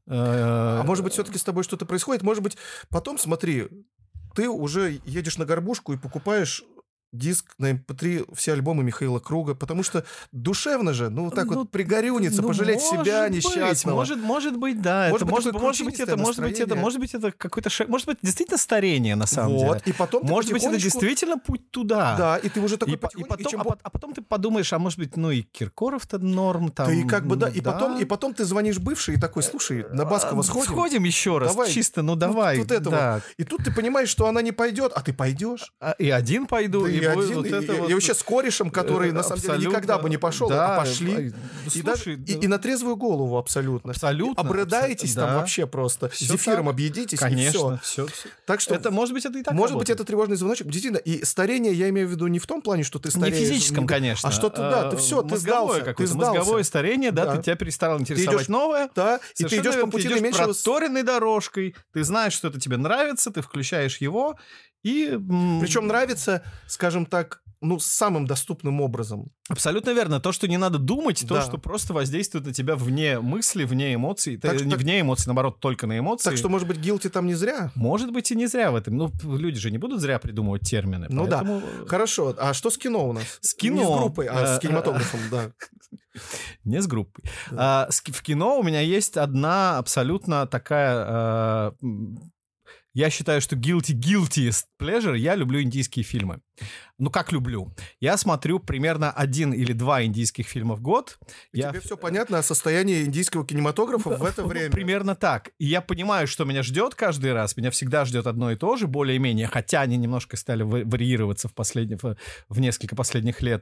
А может быть, все-таки с тобой что-то происходит? Может быть, потом, смотри, ты уже едешь на горбушку и покупаешь диск на эм пэ три, все альбомы Михаила Круга, потому что душевно же, ну, так Ну, вот пригорюниться, ну, пожалеть может себя быть, несчастного. Может, может быть, да. Может это быть, может, такое может быть, это, кручинистое может быть, это, настроение. может быть, это какой-то шаг, может быть, действительно старение на самом Вот, деле. и потом ты Может быть, это потихонечку- действительно путь туда. Да, и ты уже такой И, по- и потихоньку- потом, чем а, бо- пот- а потом ты подумаешь, а может быть, ну и Киркоров-то норм там. Да и как бы, да, ну, и потом, и потом ты звонишь бывшей и такой, слушай, на Баскова А, сходим? Сходим еще раз, Давай. чисто, ну Вот- давай. вот этого. да. И тут ты понимаешь, что она не пойдет, а ты пойдешь. А, И один пойду, Да и, и будет один, вот и, это и- вот. и вообще с корешем, который Э, на самом деле абсолютно, никогда бы не пошел, да, а пошли. э, И, слушай, даже, и, ну- и на трезвую голову абсолютно. Абсолютно, Обрыдаетесь абсо- там да. вообще просто. Всё Зефиром так. объедитесь, и Конечно, все. все. Так что, Это, может быть, это и так может быть, работает. это тревожный звоночек. Действительно, и старение я имею в виду не в том плане, что ты Не стареешь. физическом, не- конечно. А что ты, да, ты э, все, ты мозговое сдался. какое-то, Ты сдался. мозговое старение, да, Да. ты тебя перестало интересовать идешь- новое. Да, и ты Совершенно идешь по верно, пути ты идешь наименьшего... проторенной дорожкой, ты знаешь, что это тебе нравится, ты включаешь его, и... м, Причем нравится, скажем так, ну, самым доступным образом. Абсолютно верно. То, что не надо думать, то, Да. что просто воздействует на тебя вне мысли, вне эмоций. Так Ты- что- не так- вне эмоций, наоборот, только на эмоции. Так что, может быть, guilty там не зря? Может быть, и не зря в этом. Ну, люди же не будут зря придумывать термины. Ну да. поэтому- Хорошо. А что с кино у нас? С кино. Не с группой, а Э, с кинематографом, да. Не с группой. А, с ки- в кино у меня есть одна абсолютно такая... а, м, я считаю, что guilty, guiltiest pleasure. Я люблю индийские фильмы. Ну, как люблю? Я смотрю примерно один или два индийских фильма в год. И Я тебе все понятно о состоянии индийского кинематографа в это Ну, время. Примерно так. И я понимаю, что меня ждет каждый раз. Меня всегда ждет одно и то же, более-менее. Хотя они немножко стали ва- варьироваться в, последних, в, в несколько последних лет.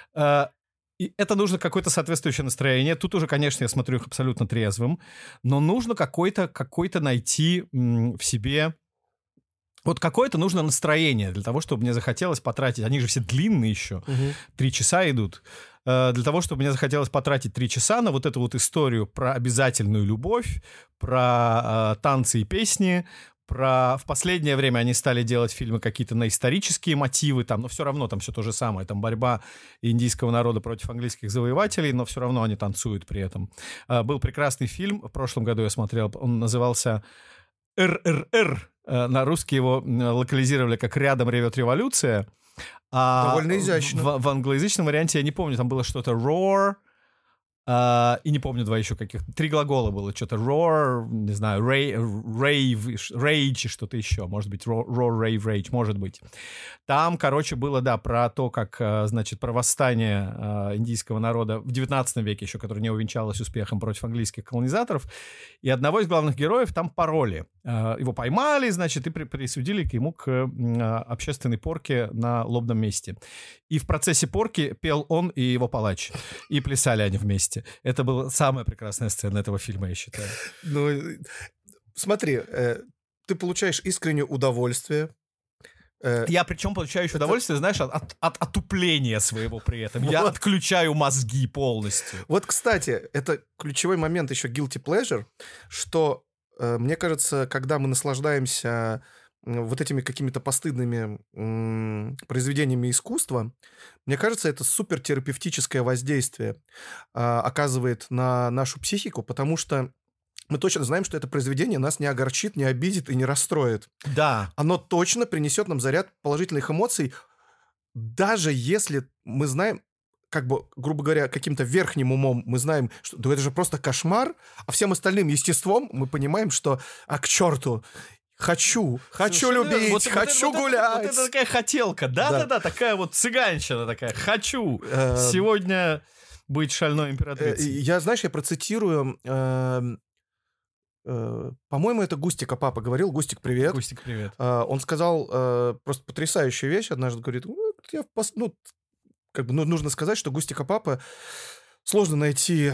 Э, И это нужно какое-то соответствующее настроение. Тут уже, конечно, я смотрю их абсолютно трезвым. Но нужно какой-то, какой-то найти м, в себе... Вот какое-то нужно настроение для того, чтобы мне захотелось потратить... Они же все длинные еще. Мгм. Три часа идут. Э, Для того, чтобы мне захотелось потратить три часа на вот эту вот историю про обязательную любовь, про э, танцы и песни, про... В последнее время они стали делать фильмы какие-то на исторические мотивы, там, но все равно там все то же самое. Там борьба индийского народа против английских завоевателей, но все равно они танцуют при этом. Э, Был прекрасный фильм, в прошлом году я смотрел, он назывался «эр эр эр». Э, На русский его м, локализировали как «Рядом ревет революция». А Довольно изящно. В, в англоязычном варианте я не помню, там было что-то «roar», Uh, и не помню два еще каких. Три глагола было. Что-то roar, не знаю, rave, rage, что-то еще. Может быть, roar, rave, rage, может быть. Там, короче, было, да, про то, как, значит, про восстание uh, индийского народа в девятнадцатом веке еще, которое не увенчалось успехом против английских колонизаторов. И одного из главных героев там пароли. Uh, его поймали, значит, и при- присудили к ему к uh, общественной порке на лобном месте. И в процессе порки пел он и его палач. И плясали они вместе. Это была самая прекрасная сцена этого фильма, я считаю. Ну, смотри, э, ты получаешь искреннее удовольствие. Э, я причем получаю еще это... удовольствие, знаешь, от, от, от отупления своего при этом. Вот. Я отключаю мозги полностью. Вот, кстати, это ключевой момент еще guilty pleasure, что, э, мне кажется, когда мы наслаждаемся вот этими какими-то постыдными м- произведениями искусства, мне кажется, это супертерапевтическое воздействие э, оказывает на нашу психику, потому что мы точно знаем, что это произведение нас не огорчит, не обидит и не расстроит. Да. Оно точно принесет нам заряд положительных эмоций, даже если мы знаем, как бы, грубо говоря, каким-то верхним умом мы знаем, что да, это же просто кошмар, а всем остальным естеством мы понимаем, что а к черту, Хочу, хочу Слушай, любить, вот, хочу вот, гулять. Вот, вот это такая хотелка, да-да-да, такая вот цыганщина такая. Хочу сегодня быть шальной императрицей. Я, знаешь, я процитирую, по-моему, это Густик папа говорил. Густик, привет. Густик, привет. Он сказал просто потрясающую вещь. Однажды говорит, я, ну, как бы, ну, нужно сказать, что Густик папа сложно найти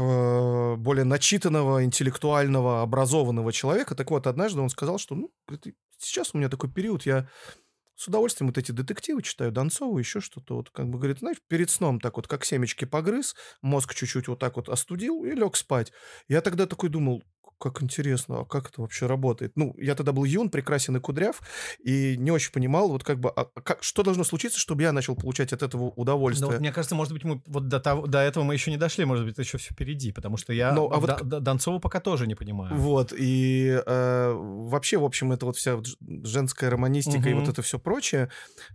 э, более начитанного, интеллектуального, образованного человека. Так вот, однажды он сказал, что ну, сейчас у меня такой период, я с удовольствием вот эти детективы читаю, Донцову, еще что-то. Вот, как бы, говорит, знаешь, перед сном так вот, как семечки погрыз, мозг чуть-чуть вот так вот остудил и лег спать. Я тогда такой думал, как интересно, а как это вообще работает? Ну, я тогда был юн, прекрасен и кудряв, и не очень понимал, вот как бы, а как, что должно случиться, чтобы я начал получать от этого удовольствие. Ну, вот, мне кажется, может быть, мы вот до, того, до этого мы еще не дошли, может быть, это еще все впереди, потому что я ну, а Д- вот... Д- Донцову пока тоже не понимаю. Вот, и э, вообще, в общем, это вот вся женская романистика угу. и вот это все прочее.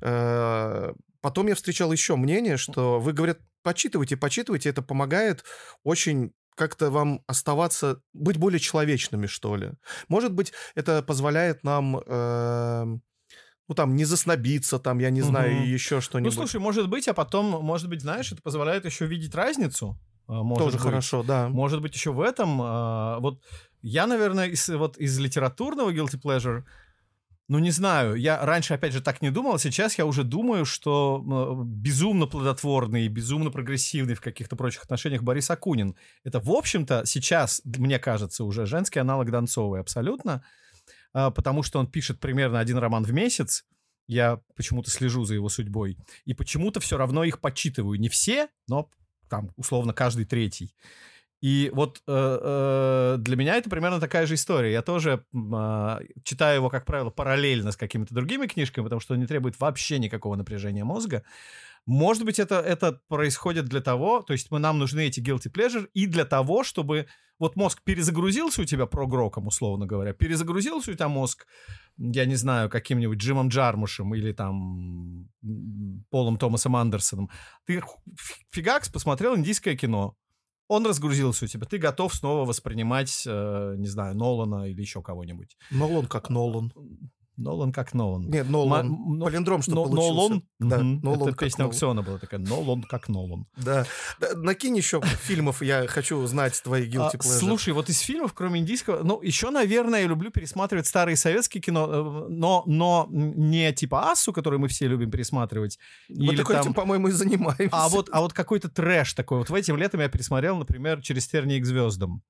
Э, потом я встречал еще мнение, что вы, говорят, почитывайте, почитывайте, это помогает очень... как-то вам оставаться, быть более человечными, что ли. Может быть, это позволяет нам, э, ну, там, не заснобиться, там, я не знаю, угу. еще что-нибудь. Ну, слушай, может быть, а потом, может быть, знаешь, это позволяет еще видеть разницу. Может Тоже быть. хорошо, да. Может быть, еще в этом. Вот я, наверное, из, вот, из литературного guilty pleasure... Ну, не знаю, я раньше, опять же, так не думал, сейчас я уже думаю, что безумно плодотворный, безумно прогрессивный в каких-то прочих отношениях Борис Акунин. Это, в общем-то, сейчас, мне кажется, уже женский аналог Донцовой абсолютно, потому что он пишет примерно один роман в месяц, я почему-то слежу за его судьбой, и почему-то все равно их почитываю. Не все, но там, условно, каждый третий. И вот э, э, для меня это примерно такая же история. Я тоже э, читаю его, как правило, параллельно с какими-то другими книжками, потому что он не требует вообще никакого напряжения мозга. Может быть, это, это происходит для того, то есть мы, нам нужны эти guilty pleasure и для того, чтобы вот мозг перезагрузился у тебя прогроком, условно говоря, перезагрузился у тебя мозг, я не знаю, каким-нибудь Джимом Джармушем или там Полом Томасом Андерсоном. Ты фигакс посмотрел индийское кино, он разгрузился у тебя, ты готов снова воспринимать, э, не знаю, Нолана или еще кого-нибудь. Нолан как Нолан. Нолан как Нолан. Нет, Нолан. Ма- Палиндром, что но, получился. Нолан? Да, угу. Нолан Это как песня Нолан. Аукциона была такая. Нолан как Нолан. Да. да. Накинь еще фильмов, я хочу знать твои guilty pleasure. Слушай, вот из фильмов, кроме индийского, ну, еще, наверное, я люблю пересматривать старые советские кино, но, но не типа Ассу, который мы все любим пересматривать. Мы такой там... этим, по-моему, и занимаемся. А вот, а вот какой-то трэш такой. Вот в этим летом я пересмотрел, например, «Через тернии к звездам».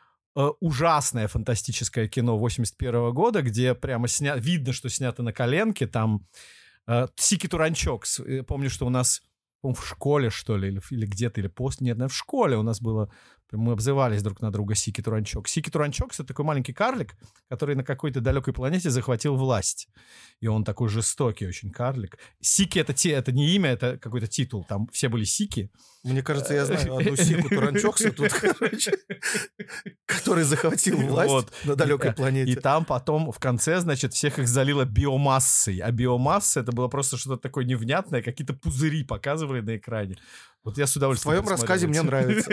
Ужасное фантастическое кино восемьдесят первого года, где прямо сня... видно, что снято на коленке. Там э, Сики Туранчок. Помню, что у нас, по-моему, в школе, что ли, или, или где-то, или пост... Нет, наверное, в школе у нас было... Мы обзывались друг на друга Сики Туранчок. Сики Туранчок — это такой маленький карлик, который на какой-то далекой планете захватил власть. И он такой жестокий очень карлик. Сики — это, те, это не имя, это какой-то титул. Там все были Сики. Мне кажется, я знаю одну Сику Туранчокса тут, короче, который захватил власть вот. на далекой планете. И там потом в конце, значит, всех их залило биомассой. А биомасса — это было просто что-то такое невнятное, какие-то пузыри показывали происходит на экране. Вот я с В удовольствием твоем рассказе мне нравится.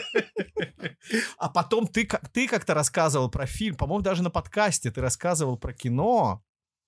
А потом ты, как- ты как-то рассказывал про фильм, по-моему, даже на подкасте ты рассказывал про кино,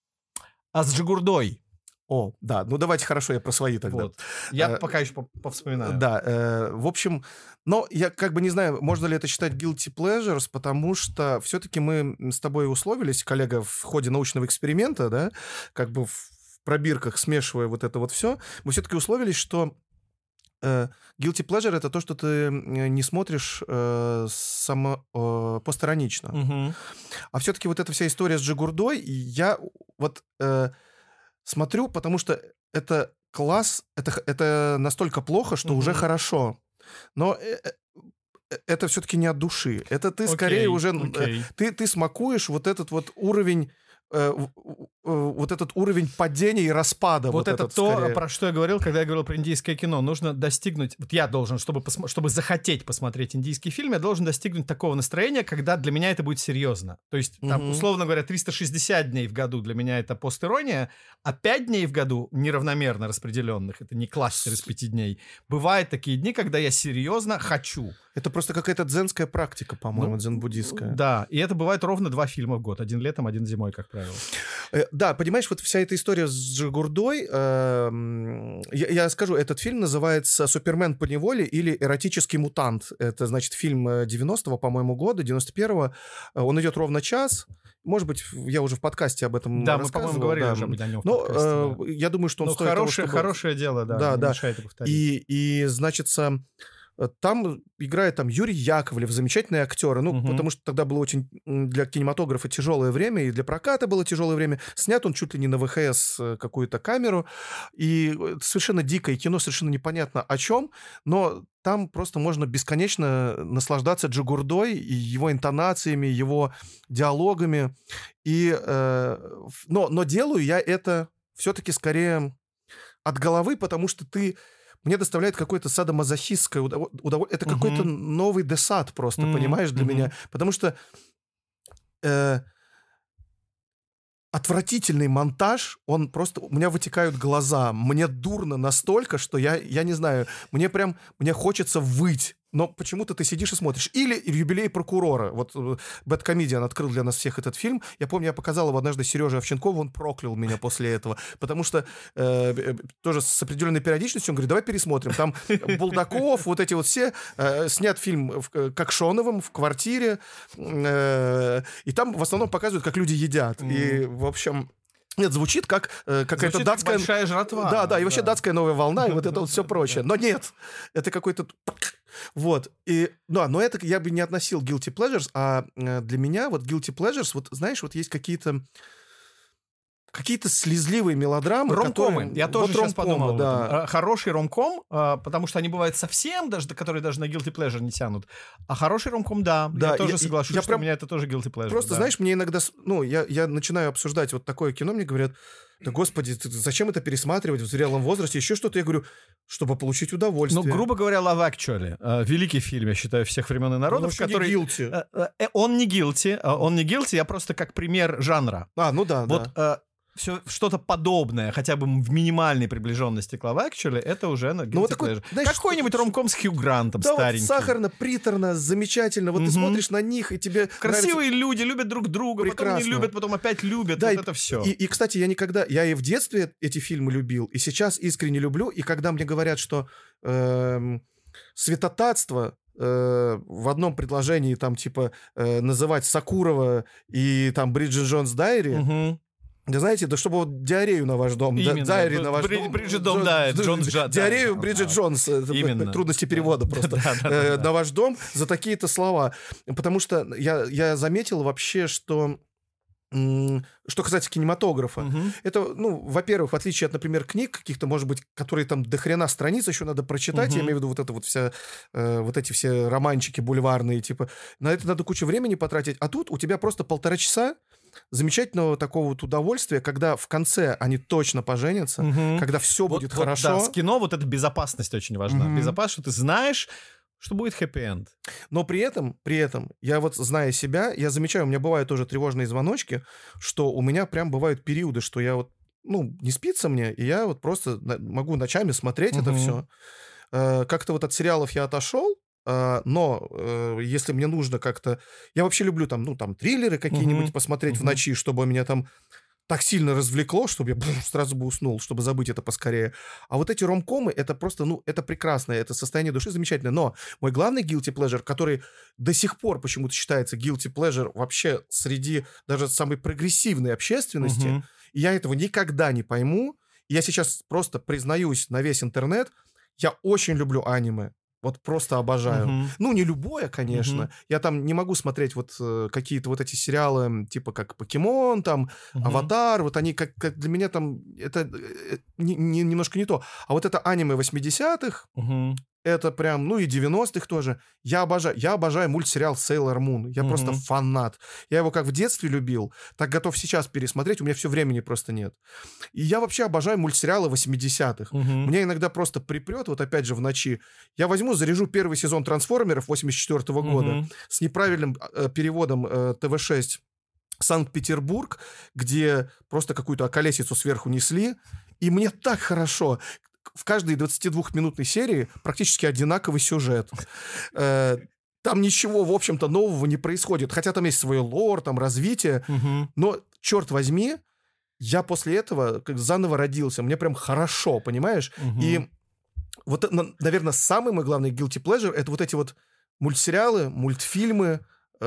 а с Джигурдой. О, да, ну давайте хорошо, я про свои тогда. Вот. Я Э, пока еще по- повспоминаю. Да, э, в общем, но я как бы не знаю, можно ли это считать guilty pleasures, потому что все-таки мы с тобой условились, коллега, в ходе научного эксперимента, да, как бы в пробирках смешивая вот это вот все, мы все-таки условились, что э, guilty pleasure — это то, что ты э, не смотришь э, само, э, посторонично. Мгм. А все-таки вот эта вся история с Джигурдой, и я вот э, смотрю, потому что это класс, это, х- это настолько плохо, что уже Мгм. хорошо. Но э, э, э, это все-таки не от души. Это ты Окей, скорее уже... н- э, окей. Ты, ты смакуешь вот этот вот уровень... э, в- в- э, вот этот уровень падения и распада. Вот, Вот, это этот то, скорее. про что я говорил, когда я говорил про индийское кино. Нужно достигнуть... Вот я должен, чтобы, посмо- чтобы захотеть посмотреть индийский фильм, я должен достигнуть такого настроения, когда для меня это будет серьезно. То есть, там, Мгм. условно говоря, триста шестьдесят дней в году для меня это постирония, а пять дней в году неравномерно распределенных, это не кластер из пяти дней. Бывают такие дни, когда я серьезно хочу. Это просто какая-то дзенская практика, по-моему, Ну, дзен-буддистская. Да, и это бывает ровно два фильма в год. Один летом, один зимой, как правило. Э, Да, понимаешь, вот вся эта история с Джигурдой, эм, я, я скажу, этот фильм называется «Супермен по неволе» или «Эротический мутант». Это, значит, фильм э, девяностого, по-моему, года, девяносто первого. Э, Он идет ровно час. Может быть, я уже в подкасте об этом Да, мы, рассказывал. по-моему, говорили да. уже об- о нем в Но подкасте, э, да. я думаю, что он Ну, стоит хорошее, того, чтобы... хорошее дело, да, Да, не да. мешает и повторить. И, и, значится, э, там играет там Юрий Яковлев, замечательные актеры. Ну, Мгм. потому что тогда было очень м, для кинематографа тяжелое время, и для проката было тяжелое время. Снят он чуть ли не на ВХС э, какую-то камеру. И э, совершенно дикое кино, совершенно непонятно о чем, но там просто можно бесконечно наслаждаться Джигурдой и его интонациями, его диалогами. И, э, в- но, но делаю я это все-таки скорее от головы, потому что ты... Мне доставляет какое-то садомазохистское удовольствие. Это Мгм. какой-то новый десад просто, Мгм, понимаешь, для мгм. меня. Потому что э, отвратительный монтаж, он просто... У меня вытекают глаза. Мне дурно настолько, что я, я не знаю, мне прям... Мне хочется выть. Но почему-то ты сидишь и смотришь. Или «Юбилей прокурора». Вот э, Бэдкомедиан открыл для нас всех этот фильм. Я помню, я показал его однажды Сереже Овчинкову, он проклял меня после этого. Потому что э, э, тоже с определенной периодичностью он говорит, давай пересмотрим. Там Булдаков, вот эти вот все. э, Снят фильм в- э, Кокшоновым в квартире. э, И там в основном показывают, как люди едят. И, в общем... Нет, звучит как э, какая-то Звучит как датская... большая жратва. Да, да, и вообще Да. датская новая волна, и вот это вот все прочее. Но нет, это какой-то... Вот. И, да, но это я бы не относил guilty pleasures, а э, для меня вот guilty pleasures, вот знаешь, вот есть какие-то какие-то слезливые мелодрамы. Ромкомы. которые- Я тоже вот сейчас ромкомы, подумал об да. этом. А, Хороший ромком, а, потому что они бывают совсем, даже, которые даже на guilty pleasure не тянут. А хороший ромком, да. Да, я тоже я- соглашусь, я что прям- у меня это тоже guilty pleasure. Просто, да. знаешь, мне иногда, с- ну, я, я начинаю обсуждать вот такое кино, мне говорят, да господи, ты- зачем это пересматривать в зрелом возрасте, еще что-то. Я говорю, чтобы получить Ну, удовольствие. грубо говоря, Love Actually. э, Великий фильм, я считаю, всех времен и Он народов, вообще не который... guilty. Э, э, Он не guilty, э, он не guilty, я просто как пример жанра. А, ну да, Вот да. все что-то подобное, хотя бы в минимальной приближенности к Love Actually, это уже на guilty Ну, вот такой, pleasure. знаешь, Какой-нибудь что- ромком с Хью Грантом Да, вот старенький. сахарно, приторно, замечательно. Вот ты Мгм. смотришь на них, и тебе Красивые люди любят друг друга, потом Прекрасно. не любят, потом опять любят. Да, вот и- это все. И, и, кстати, я никогда... Я и в детстве эти фильмы любил, и сейчас искренне люблю. И когда мне говорят, что эм, святотатство э, в одном предложении там типа э, называть Сакурова и там Бриджит Джонс Дайри, да знаете, да чтобы вот диарею на ваш дом, да, Именно. Дайри на ваш Бри- дом. Бриджит Дом, Джон- да, Джон- Джонс Джа- Диарею да. Бриджит Да. Джонс. Это Именно. трудности перевода просто. Да, да, да, Э, да. На ваш дом за такие-то слова. Потому что я, я заметил вообще, что... м, Что касается кинематографа, Мгм. это, ну, во-первых, в отличие от, например, книг каких-то, может быть, которые там до хрена страниц еще надо прочитать, я Мгм. имею в виду вот это вот вся, э, вот эти все романчики бульварные, типа, на это надо кучу времени потратить, а тут у тебя просто полтора часа замечательного такого вот удовольствия, когда в конце они точно поженятся, Мгм. когда все Вот- будет вот, хорошо. да, с кино вот эта безопасность очень важна. Мгм. Безопасность, что ты знаешь, что будет хэппи-энд. Но при этом, при этом, я вот, зная себя, я замечаю, у меня бывают тоже тревожные звоночки, что у меня прям бывают периоды, что я вот ну, не спится мне, и я вот просто на- могу ночами смотреть это Мгм. все. Как-то вот от сериалов я отошел, э, но э, если мне нужно как-то... Я вообще люблю там, ну, там, триллеры какие-нибудь Мгм. посмотреть в Мгм. ночи, чтобы меня там так сильно развлекло, чтобы я бум, сразу бы уснул, чтобы забыть это поскорее. А вот эти ромкомы, это просто, ну, это прекрасно, это состояние души замечательное. Но мой главный guilty pleasure, который до сих пор почему-то считается guilty pleasure вообще среди даже самой прогрессивной общественности, Мгм. и я этого никогда не пойму. И я сейчас просто признаюсь на весь интернет, я очень люблю аниме. Вот просто обожаю. Мгм. Ну, не любое, конечно. Мгм. Я там не могу смотреть вот э, какие-то вот эти сериалы, м, типа как «Покемон», там, Мгм. «Аватар». Вот они как, как для меня там... Это э, не- не- немножко не то. А вот это аниме восьмидесятых, Мгм. это прям, ну и девяностых тоже. Я обожаю, я обожаю мультсериал Sailor Moon. Я просто Мгм. фанат. Я его как в детстве любил, так готов сейчас пересмотреть. У меня все времени просто нет. И я вообще обожаю мультсериалы восьмидесятых. Мгм. Мне иногда просто припрет, вот опять же в ночи. Я возьму, заряжу первый сезон «Трансформеров» восемьдесят четвёртого года Мгм. с неправильным э, переводом э, тэ вэ шесть «Санкт-Петербург», где просто какую-то околесицу сверху несли. И мне так хорошо. В каждой двадцатидвухминутной серии практически одинаковый сюжет. Э, Там ничего, в общем-то, нового не происходит. Хотя там есть свой лор, там развитие. Мгм. Но, черт возьми, я после этого как заново родился. Мне прям хорошо, понимаешь? Мгм. И вот, наверное, самый мой главный guilty pleasure — это вот эти вот мультсериалы, мультфильмы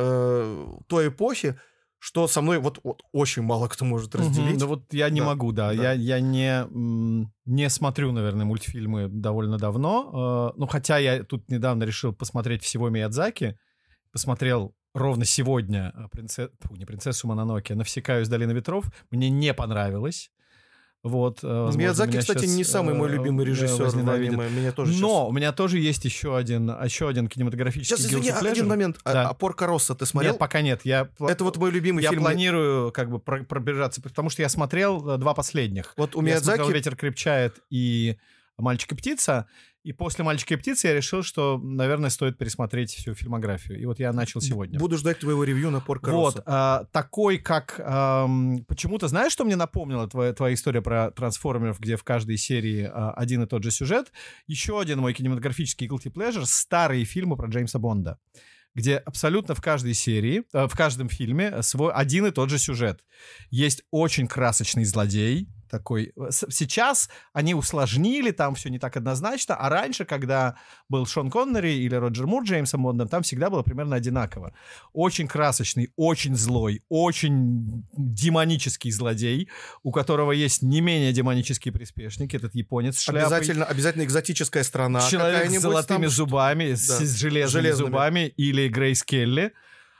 э, той эпохи, что со мной вот, вот очень мало кто может Мгм. разделить. Да вот я не Да, могу, да. да. Я, я не, м, не смотрю, наверное, мультфильмы довольно давно. Э, Ну, хотя я тут недавно решил посмотреть всего Миядзаки. Посмотрел ровно сегодня э, принце- фу, не принцессу Мононоке, а «Навсекаю из долины ветров». Мне не понравилось. Вот, э, возможно, Миядзаки, меня кстати, щас, не самый мой э, любимый э, режиссер в возненавидят. аниме. Меня тоже Но у меня тоже есть еще один, еще один кинематографический Сейчас, извини, guilty pleasure. один момент. А- Да. А «Порко Россо» ты смотрел? Нет, пока нет. Я, пла- Это вот мой любимый я фильм. планирую как бы про- пробежаться, потому что я смотрел э, два последних. Вот у Я смотрел Миядзаки... «Ветер крепчает» и «Мальчик и птица», и после «Мальчика и птицы» я решил, что, наверное, стоит пересмотреть всю фильмографию. И вот я начал сегодня. Буду ждать твоего ревью на «Порко Вот, Россо». а, такой, как... ам, почему-то, знаешь, что мне напомнила твоя, твоя история про трансформеров, где в каждой серии а, один и тот же сюжет? Еще один мой кинематографический guilty pleasure — старые фильмы про Джеймса Бонда, где абсолютно в каждой серии, э, в каждом фильме свой один и тот же сюжет. Есть очень красочный злодей, такой. С- Сейчас они усложнили, там все не так однозначно, а раньше, когда был Шон Коннери или Роджер Мур Джеймсом Бондом, там всегда было примерно одинаково. Очень красочный, очень злой, очень демонический злодей, у которого есть не менее демонические приспешники, этот японец с шляпой. Обязательно, обязательно экзотическая страна Человек с какая-нибудь золотыми там. зубами, с, Да, с железными, железными. зубами, или Грейс Келли.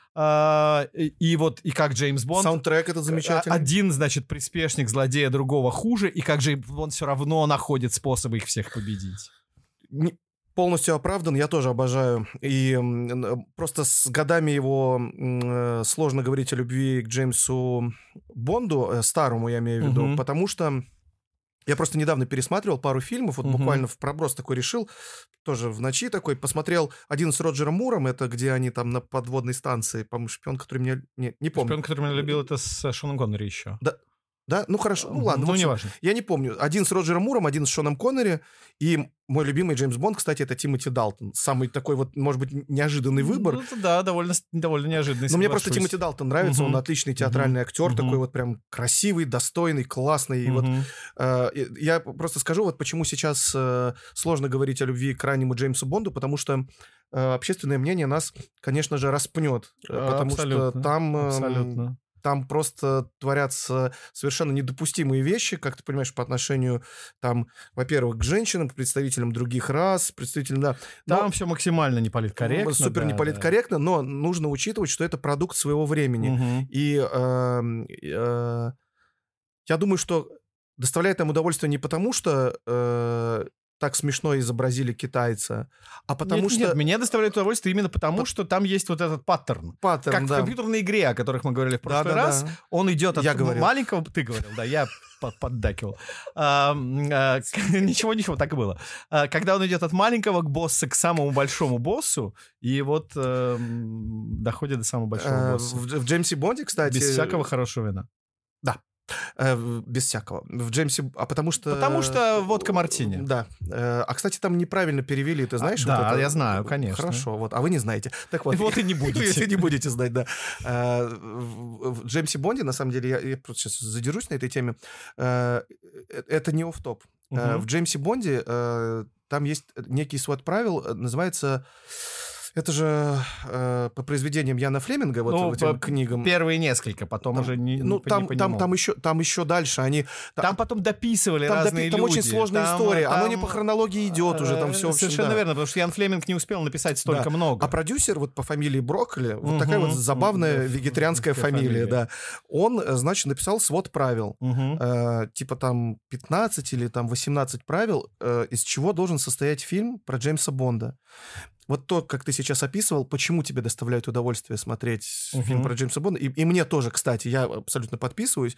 А, и, и вот, и как Джеймс Бонд. Саундтрек этот замечательный. А- Один, значит, приспешник злодея, другого хуже, и как Джеймс Бонд все равно находит способы их всех победить. Не- полностью оправдан, я тоже обожаю. И м, н- просто с годами его м, э, сложно говорить о любви к Джеймсу Бонду, э, старому, я имею в виду, Мгм. потому что я просто недавно пересматривал пару фильмов, вот Мгм. буквально в проброс такой решил, тоже в ночи такой, посмотрел один с Роджером Муром, это где они там на подводной станции, по-моему, «Шпион», который меня... Не, не помню. Шпион, который меня любил, это с Шоном Коннери еще. Да? Ну хорошо, ну ладно. в Ну, общем, неважно. я не помню. Один с Роджером Муром, один с Шоном Коннери. И мой любимый Джеймс Бонд, кстати, это Тимоти Далтон. Самый такой вот, может быть, неожиданный выбор. Ну, это да, довольно, с- довольно неожиданный. Но мне просто соглашусь. Тимоти Далтон нравится. Он Мгм. отличный театральный актер, Мгм. такой вот прям красивый, достойный, классный. И вот Мгм. э, я просто скажу, вот почему сейчас э, сложно говорить о любви к раннему Джеймсу Бонду, потому что э, общественное мнение нас, конечно же, распнет. э, Потому Абсолютно, что там... э, Абсолютно. Там просто творятся совершенно недопустимые вещи, как ты понимаешь, по отношению, там, во-первых, к женщинам, к представителям других рас, представителям, да. но- Там все максимально неполиткорректно. Супер да, неполиткорректно, но нужно учитывать, что это продукт своего да. времени. Мгм. И эм, э, я думаю, что доставляет нам удовольствие не потому, что э, так смешно изобразили китайца, а потому нет, что... нет, мне доставляет удовольствие именно потому, По- что там есть вот этот паттерн. паттерн, Как да. в компьютерной игре, о которых мы говорили в прошлый Да-да-да. раз, он идет от Я говорил. маленького... Ты говорил, да, я под- поддакивал. А, м, а, Ничего, ничего, так и было. А, Когда он идет от маленького к боссу к самому большому боссу, и вот э, м, доходит до самого большого Э, босса. В, в Джеймсе Бонде, кстати... Без всякого хорошего вина. Да, Э, без всякого. В Джеймсе... А потому что... Потому что водка мартини. Да. Э, а, кстати, там неправильно перевели, ты знаешь? А, вот да, это? я знаю, конечно. Хорошо, вот. А вы не знаете. Так вот. Вот и не будете. Вы не будете знать, да. Э, в, в Джеймсе Бонде, на самом деле, я, я просто сейчас задержусь на этой теме, э, это не офф-топ. Угу. Э, в Джеймсе Бонде э, там есть некий свод правил, называется... Это же э, по произведениям Яна Флеминга, вот ну, этим по книгам. Первые несколько, потом там, уже не, ну, не там, по там, нему. там, еще, там еще дальше они... Там, там потом дописывали там, разные допи- там люди. очень сложная там, история, там, оно не по хронологии идет уже, там все... Совершенно да. верно, потому что Ян Флеминг не успел написать столько да. много. А продюсер вот по фамилии Брокколи, угу. вот такая вот забавная угу. вегетарианская фамилия, фамилия, да. Он, значит, написал свод правил. Угу. Э, типа там пятнадцать или там восемнадцать правил, э, из чего должен состоять фильм про Джеймса Бонда. Вот то, как ты сейчас описывал, почему тебе доставляет удовольствие смотреть uh-huh. фильм про Джеймса Бонда, и, и мне тоже, кстати, я абсолютно подписываюсь.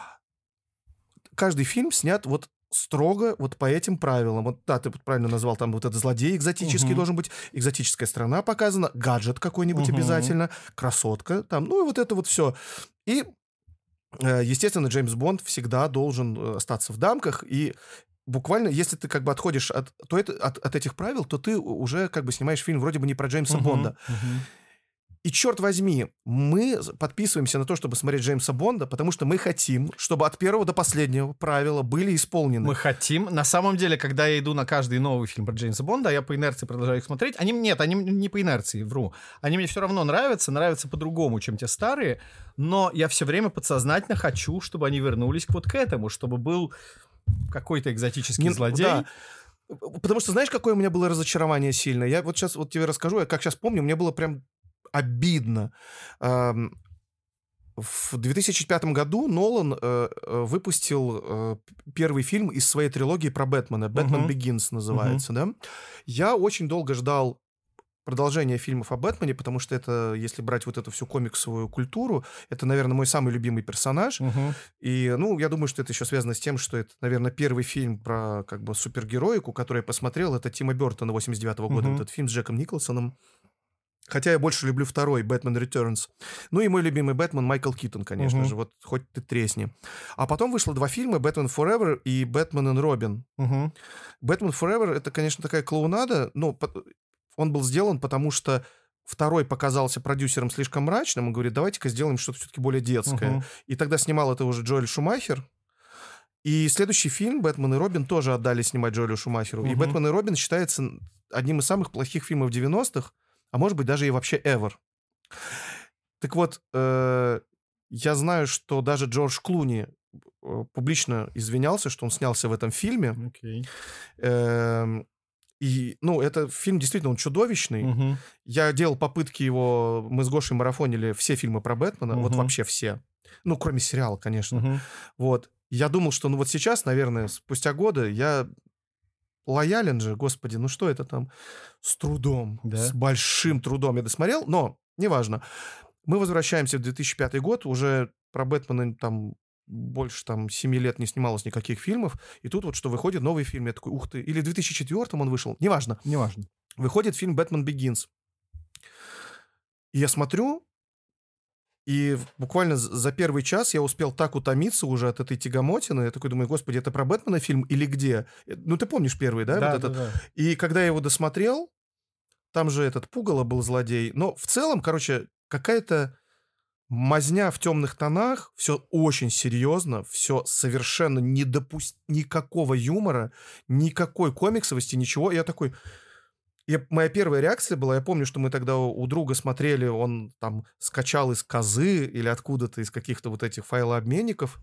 Каждый фильм снят вот строго вот по этим правилам. Вот, да, ты правильно назвал, там вот этот злодей экзотический uh-huh. должен быть, экзотическая страна показана, гаджет какой-нибудь uh-huh. обязательно, красотка, там, ну и вот это вот все. И, естественно, Джеймс Бонд всегда должен остаться в дамках, и буквально, если ты как бы отходишь от, то это, от, от этих правил, то ты уже как бы снимаешь фильм вроде бы не про Джеймса uh-huh, Бонда. Uh-huh. И черт возьми, мы подписываемся на то, чтобы смотреть Джеймса Бонда, потому что мы хотим, чтобы от первого до последнего правила были исполнены. Мы хотим. На самом деле, когда я иду на каждый новый фильм про Джеймса Бонда, я по инерции продолжаю их смотреть. Они нет, они не по инерции, вру. Они мне все равно нравятся, нравятся по-другому, чем те старые, но я все время подсознательно хочу, чтобы они вернулись вот к этому, чтобы был какой-то экзотический не, злодей. Да. Потому что знаешь, какое у меня было разочарование сильное? Я вот сейчас вот тебе расскажу, я как сейчас помню, мне было прям обидно. В две тысячи пятом году Нолан выпустил первый фильм из своей трилогии про Бэтмена. «Бэтмен Begins» называется, uh-huh. да? Я очень долго ждал продолжение фильмов о Бэтмене, потому что это, если брать вот эту всю комиксовую культуру, это, наверное, мой самый любимый персонаж. Uh-huh. И, ну, я думаю, что это еще связано с тем, что это, наверное, первый фильм про, как бы, супергероику, который я посмотрел, это Тима Бёртона восемьдесят девятого года, uh-huh. этот фильм с Джеком Николсоном. Хотя я больше люблю второй, «Бэтмен Returns». Ну и мой любимый Бэтмен Майкл Китон, конечно uh-huh. же, вот хоть ты тресни. А потом вышло два фильма, «Бэтмен Forever» и «Бэтмен и Робин». Uh-huh. «Бэтмен Forever» — это, конечно, такая клоунада, но он был сделан, потому что второй показался продюсером слишком мрачным. Он говорит, давайте-ка сделаем что-то все-таки более детское. Uh-huh. И тогда снимал это уже Джоэль Шумахер. И следующий фильм «Бэтмен и Робин» тоже отдали снимать Джоэлю Шумахеру. Uh-huh. И «Бэтмен и Робин» считается одним из самых плохих фильмов девяностых, а может быть даже и вообще ever. Так вот, э, я знаю, что даже Джордж Клуни публично извинялся, что он снялся в этом фильме. Okay. Э, И, ну, это фильм действительно, он чудовищный. Uh-huh. Я делал попытки его... Мы с Гошей марафонили все фильмы про Бэтмена. Uh-huh. Вот вообще все. Ну, кроме сериала, конечно. Uh-huh. Вот. Я думал, что, ну, вот сейчас, наверное, спустя годы, я лоялен же, господи, ну что это там? С трудом. Да? С большим трудом я досмотрел. Но, неважно. Мы возвращаемся в две тысячи пятый год. Уже про Бэтмена там... больше там семи лет не снималось никаких фильмов, и тут вот что выходит новый фильм, я такой, ух ты, или в две тысячи четвёртом он вышел, неважно. Неважно. Выходит фильм «Бэтмен Begins». И я смотрю, и буквально за первый час я успел так утомиться уже от этой тягомотины, я такой думаю, господи, это про Бэтмена фильм или где? Ну, ты помнишь первый, да? Да, вот да, этот? да. И когда я его досмотрел, там же этот Пугало был злодей, но в целом, короче, какая-то мазня в темных тонах, все очень серьезно, все совершенно не допуст... никакого юмора, никакой комиксовости, ничего. Я такой... Я... Моя первая реакция была, я помню, что мы тогда у друга смотрели, он там скачал из Козы или откуда-то из каких-то вот этих файлообменников.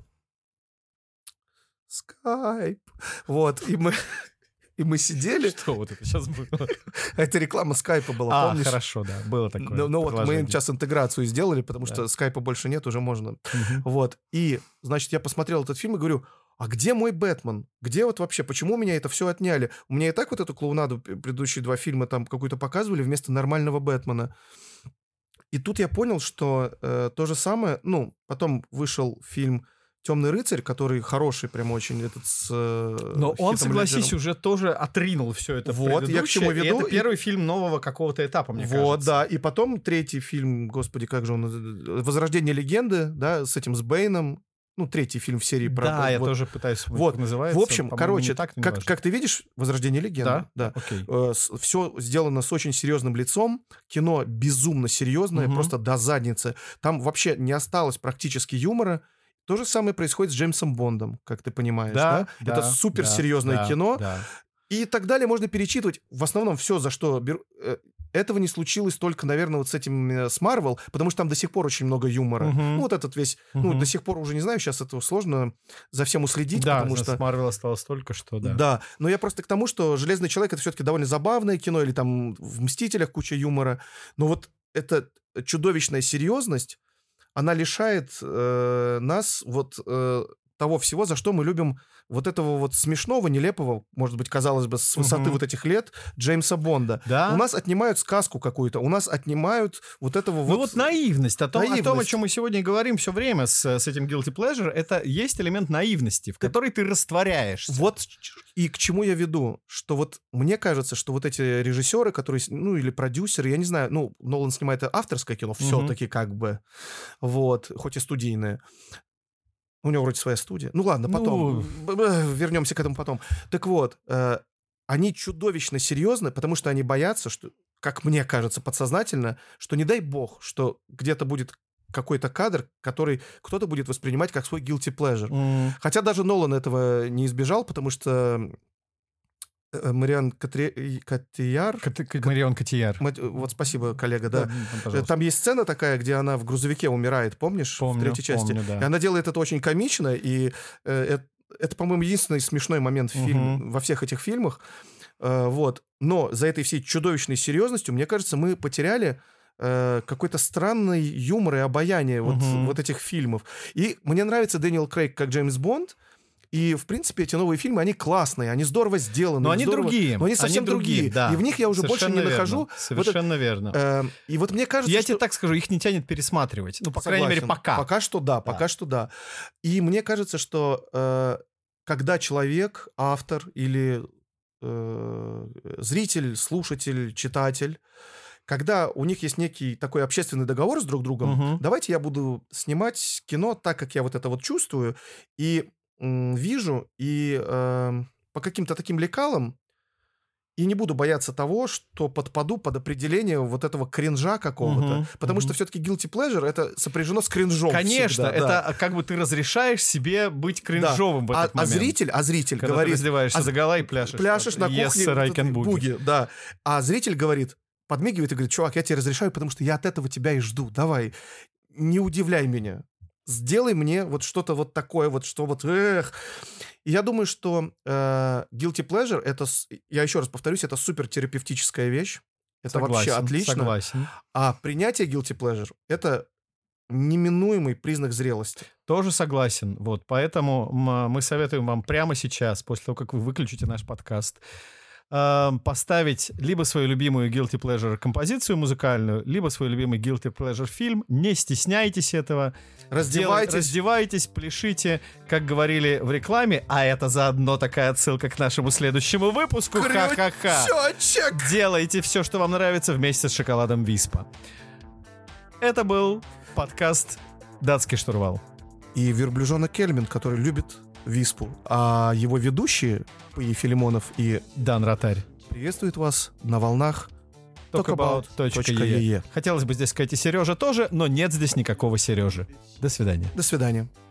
Скайп. Вот, и мы... И мы сидели... Что вот это сейчас было? Это реклама скайпа была, а, помнишь? А, хорошо, да, было такое. Ну, ну вот мы сейчас интеграцию сделали, потому да. что скайпа больше нет, уже можно. Угу. Вот. И, значит, я посмотрел этот фильм и говорю, а где мой Бэтмен? Где вот вообще? Почему у меня это все отняли? У меня и так вот эту клоунаду предыдущие два фильма там какую-то показывали вместо нормального Бэтмена. И тут я понял, что э, то же самое... Ну, потом вышел фильм... «Темный рыцарь», который хороший прям очень, этот с Но он, согласись, Леджером. Уже тоже отринул все это вот, я к чему веду. Это и... первый фильм нового какого-то этапа, мне вот, кажется. Вот, да. И потом третий фильм, господи, как же он... «Возрождение легенды», да, с этим, с Бэйном. ну, третий фильм в серии про... Да, вот, я вот. тоже пытаюсь вспомнить, Вот. как называется. В общем, По-моему, короче, не так, но не как, важно. как ты видишь, «Возрождение легенды». Да? Да. Окей. Э, все сделано с очень серьезным лицом. Кино безумно серьезное, Мгм. просто до задницы. Там вообще не осталось практически юмора. То же самое происходит с Джеймсом Бондом, как ты понимаешь, да? Да, Это да, суперсерьезное да, кино. да. И так далее можно перечитывать. В основном все, за что беру... э, Этого не случилось только, наверное, вот с этим, э, с Марвел, потому что там до сих пор очень много юмора. Мгм. Ну, вот этот весь... Ну, Мгм. до сих пор уже не знаю, сейчас этого сложно за всем уследить, Да, потому с что... Марвел осталось столько, что да. Да, но я просто к тому, что «Железный человек» — это все-таки довольно забавное кино, или там в «Мстителях» куча юмора. Но вот эта чудовищная серьезность, она лишает э, нас вот э, того всего, за что мы любим вот этого вот смешного, нелепого, может быть, казалось бы, с высоты Мгм. вот этих лет Джеймса Бонда. Да. У нас отнимают сказку какую-то, у нас отнимают вот этого Ну вот... вот наивность, о том, о том, о наивность. чем мы сегодня говорим все время с, с этим guilty pleasure, это есть элемент наивности, в который ты растворяешься. Вот и к чему я веду, что вот мне кажется, что вот эти режиссеры, которые, с- ну или продюсеры, я не знаю, ну Нолан снимает авторское кино, все-таки как бы, вот, хоть и студийное. У него вроде своя студия. Ну ладно, потом. Ну. Вернемся к этому потом. Так вот, э, они чудовищно серьезны, потому что они боятся, что, как мне кажется, подсознательно, что не дай бог, что где-то будет какой-то кадр, который кто-то будет воспринимать как свой guilty pleasure. М, Хотя даже Нолан этого не избежал, потому что э, Мариан Котре- Котияр... Кот- Кот- Марион Котияр. мать- Вот спасибо, коллега, да. Да, пожалуйста. Там есть сцена такая, где она в грузовике умирает, помнишь? Помню, в третьей части. помню, да. И она делает это очень комично, и э, это, это, по-моему, единственный смешной момент в фильме, Мгм. во всех этих фильмах. Э, вот. Но за этой всей чудовищной серьезностью, мне кажется, мы потеряли э, какой-то странный юмор и обаяние вот, Мгм. вот этих фильмов. И мне нравится Дэниел Крейг как Джеймс Бонд. И, в принципе, эти новые фильмы, они классные, они здорово сделаны. Но они здорово- другие. Но они совсем другие. да. И в них я уже больше не Совершенно верно, нахожу. вот это- Совершенно верно. э, и вот мне кажется, Я что... тебе так скажу, их не тянет пересматривать. Ну, по крайней мере, Согласен. пока. Пока что да, пока что да. И мне кажется, что э, когда человек, автор или э, зритель, слушатель, читатель, когда у них есть некий такой общественный договор с друг другом, Мгм. давайте я буду снимать кино так, как я вот это вот чувствую и м, вижу, и э, по каким-то таким лекалам, и не буду бояться того, что подпаду под определение вот этого кринжа какого-то. Мгм, Потому что мгм. все-таки guilty pleasure это сопряжено с кринжом. Конечно, всегда, да. это как бы ты разрешаешь себе быть кринжовым в А, этот а момент. зритель, а зритель Когда говорит... ты раздеваешься а до гола и пляшешь. Пляшешь на Yes, кухне. sir, I вот can это, boogie. буги, да. А зритель говорит, подмигивает и говорит, чувак, я тебе разрешаю, потому что я от этого тебя и жду. Давай, не удивляй меня. Сделай мне вот что-то вот такое вот, что вот, эх. И я думаю, что э, guilty pleasure, это, с- я еще раз повторюсь, это супер терапевтическая вещь. Это вообще Согласен, отлично. Согласен. А принятие guilty pleasure — это неминуемый признак зрелости. Тоже согласен. Вот, поэтому м, мы советуем вам прямо сейчас, после того, как вы выключите наш подкаст, э, поставить либо свою любимую guilty pleasure композицию музыкальную, либо свой любимый guilty pleasure фильм. Не стесняйтесь этого. Раздевайтесь. Дел- раздевайтесь, пляшите, как говорили в рекламе, а это заодно такая отсылка к нашему следующему выпуску. Ха-ха-ха. Крючочек! Делайте все, что вам нравится, вместе с шоколадом Виспа. Это был подкаст «Датский штурвал». И верблюжонок Кельмин, который любит Виспу. А его ведущие, П.И. Филимонов и Дан Ротарь. приветствуют вас на волнах talkabout.ee. Хотелось бы здесь сказать и Сережа тоже, но нет здесь никакого Сережи. До свидания. До свидания.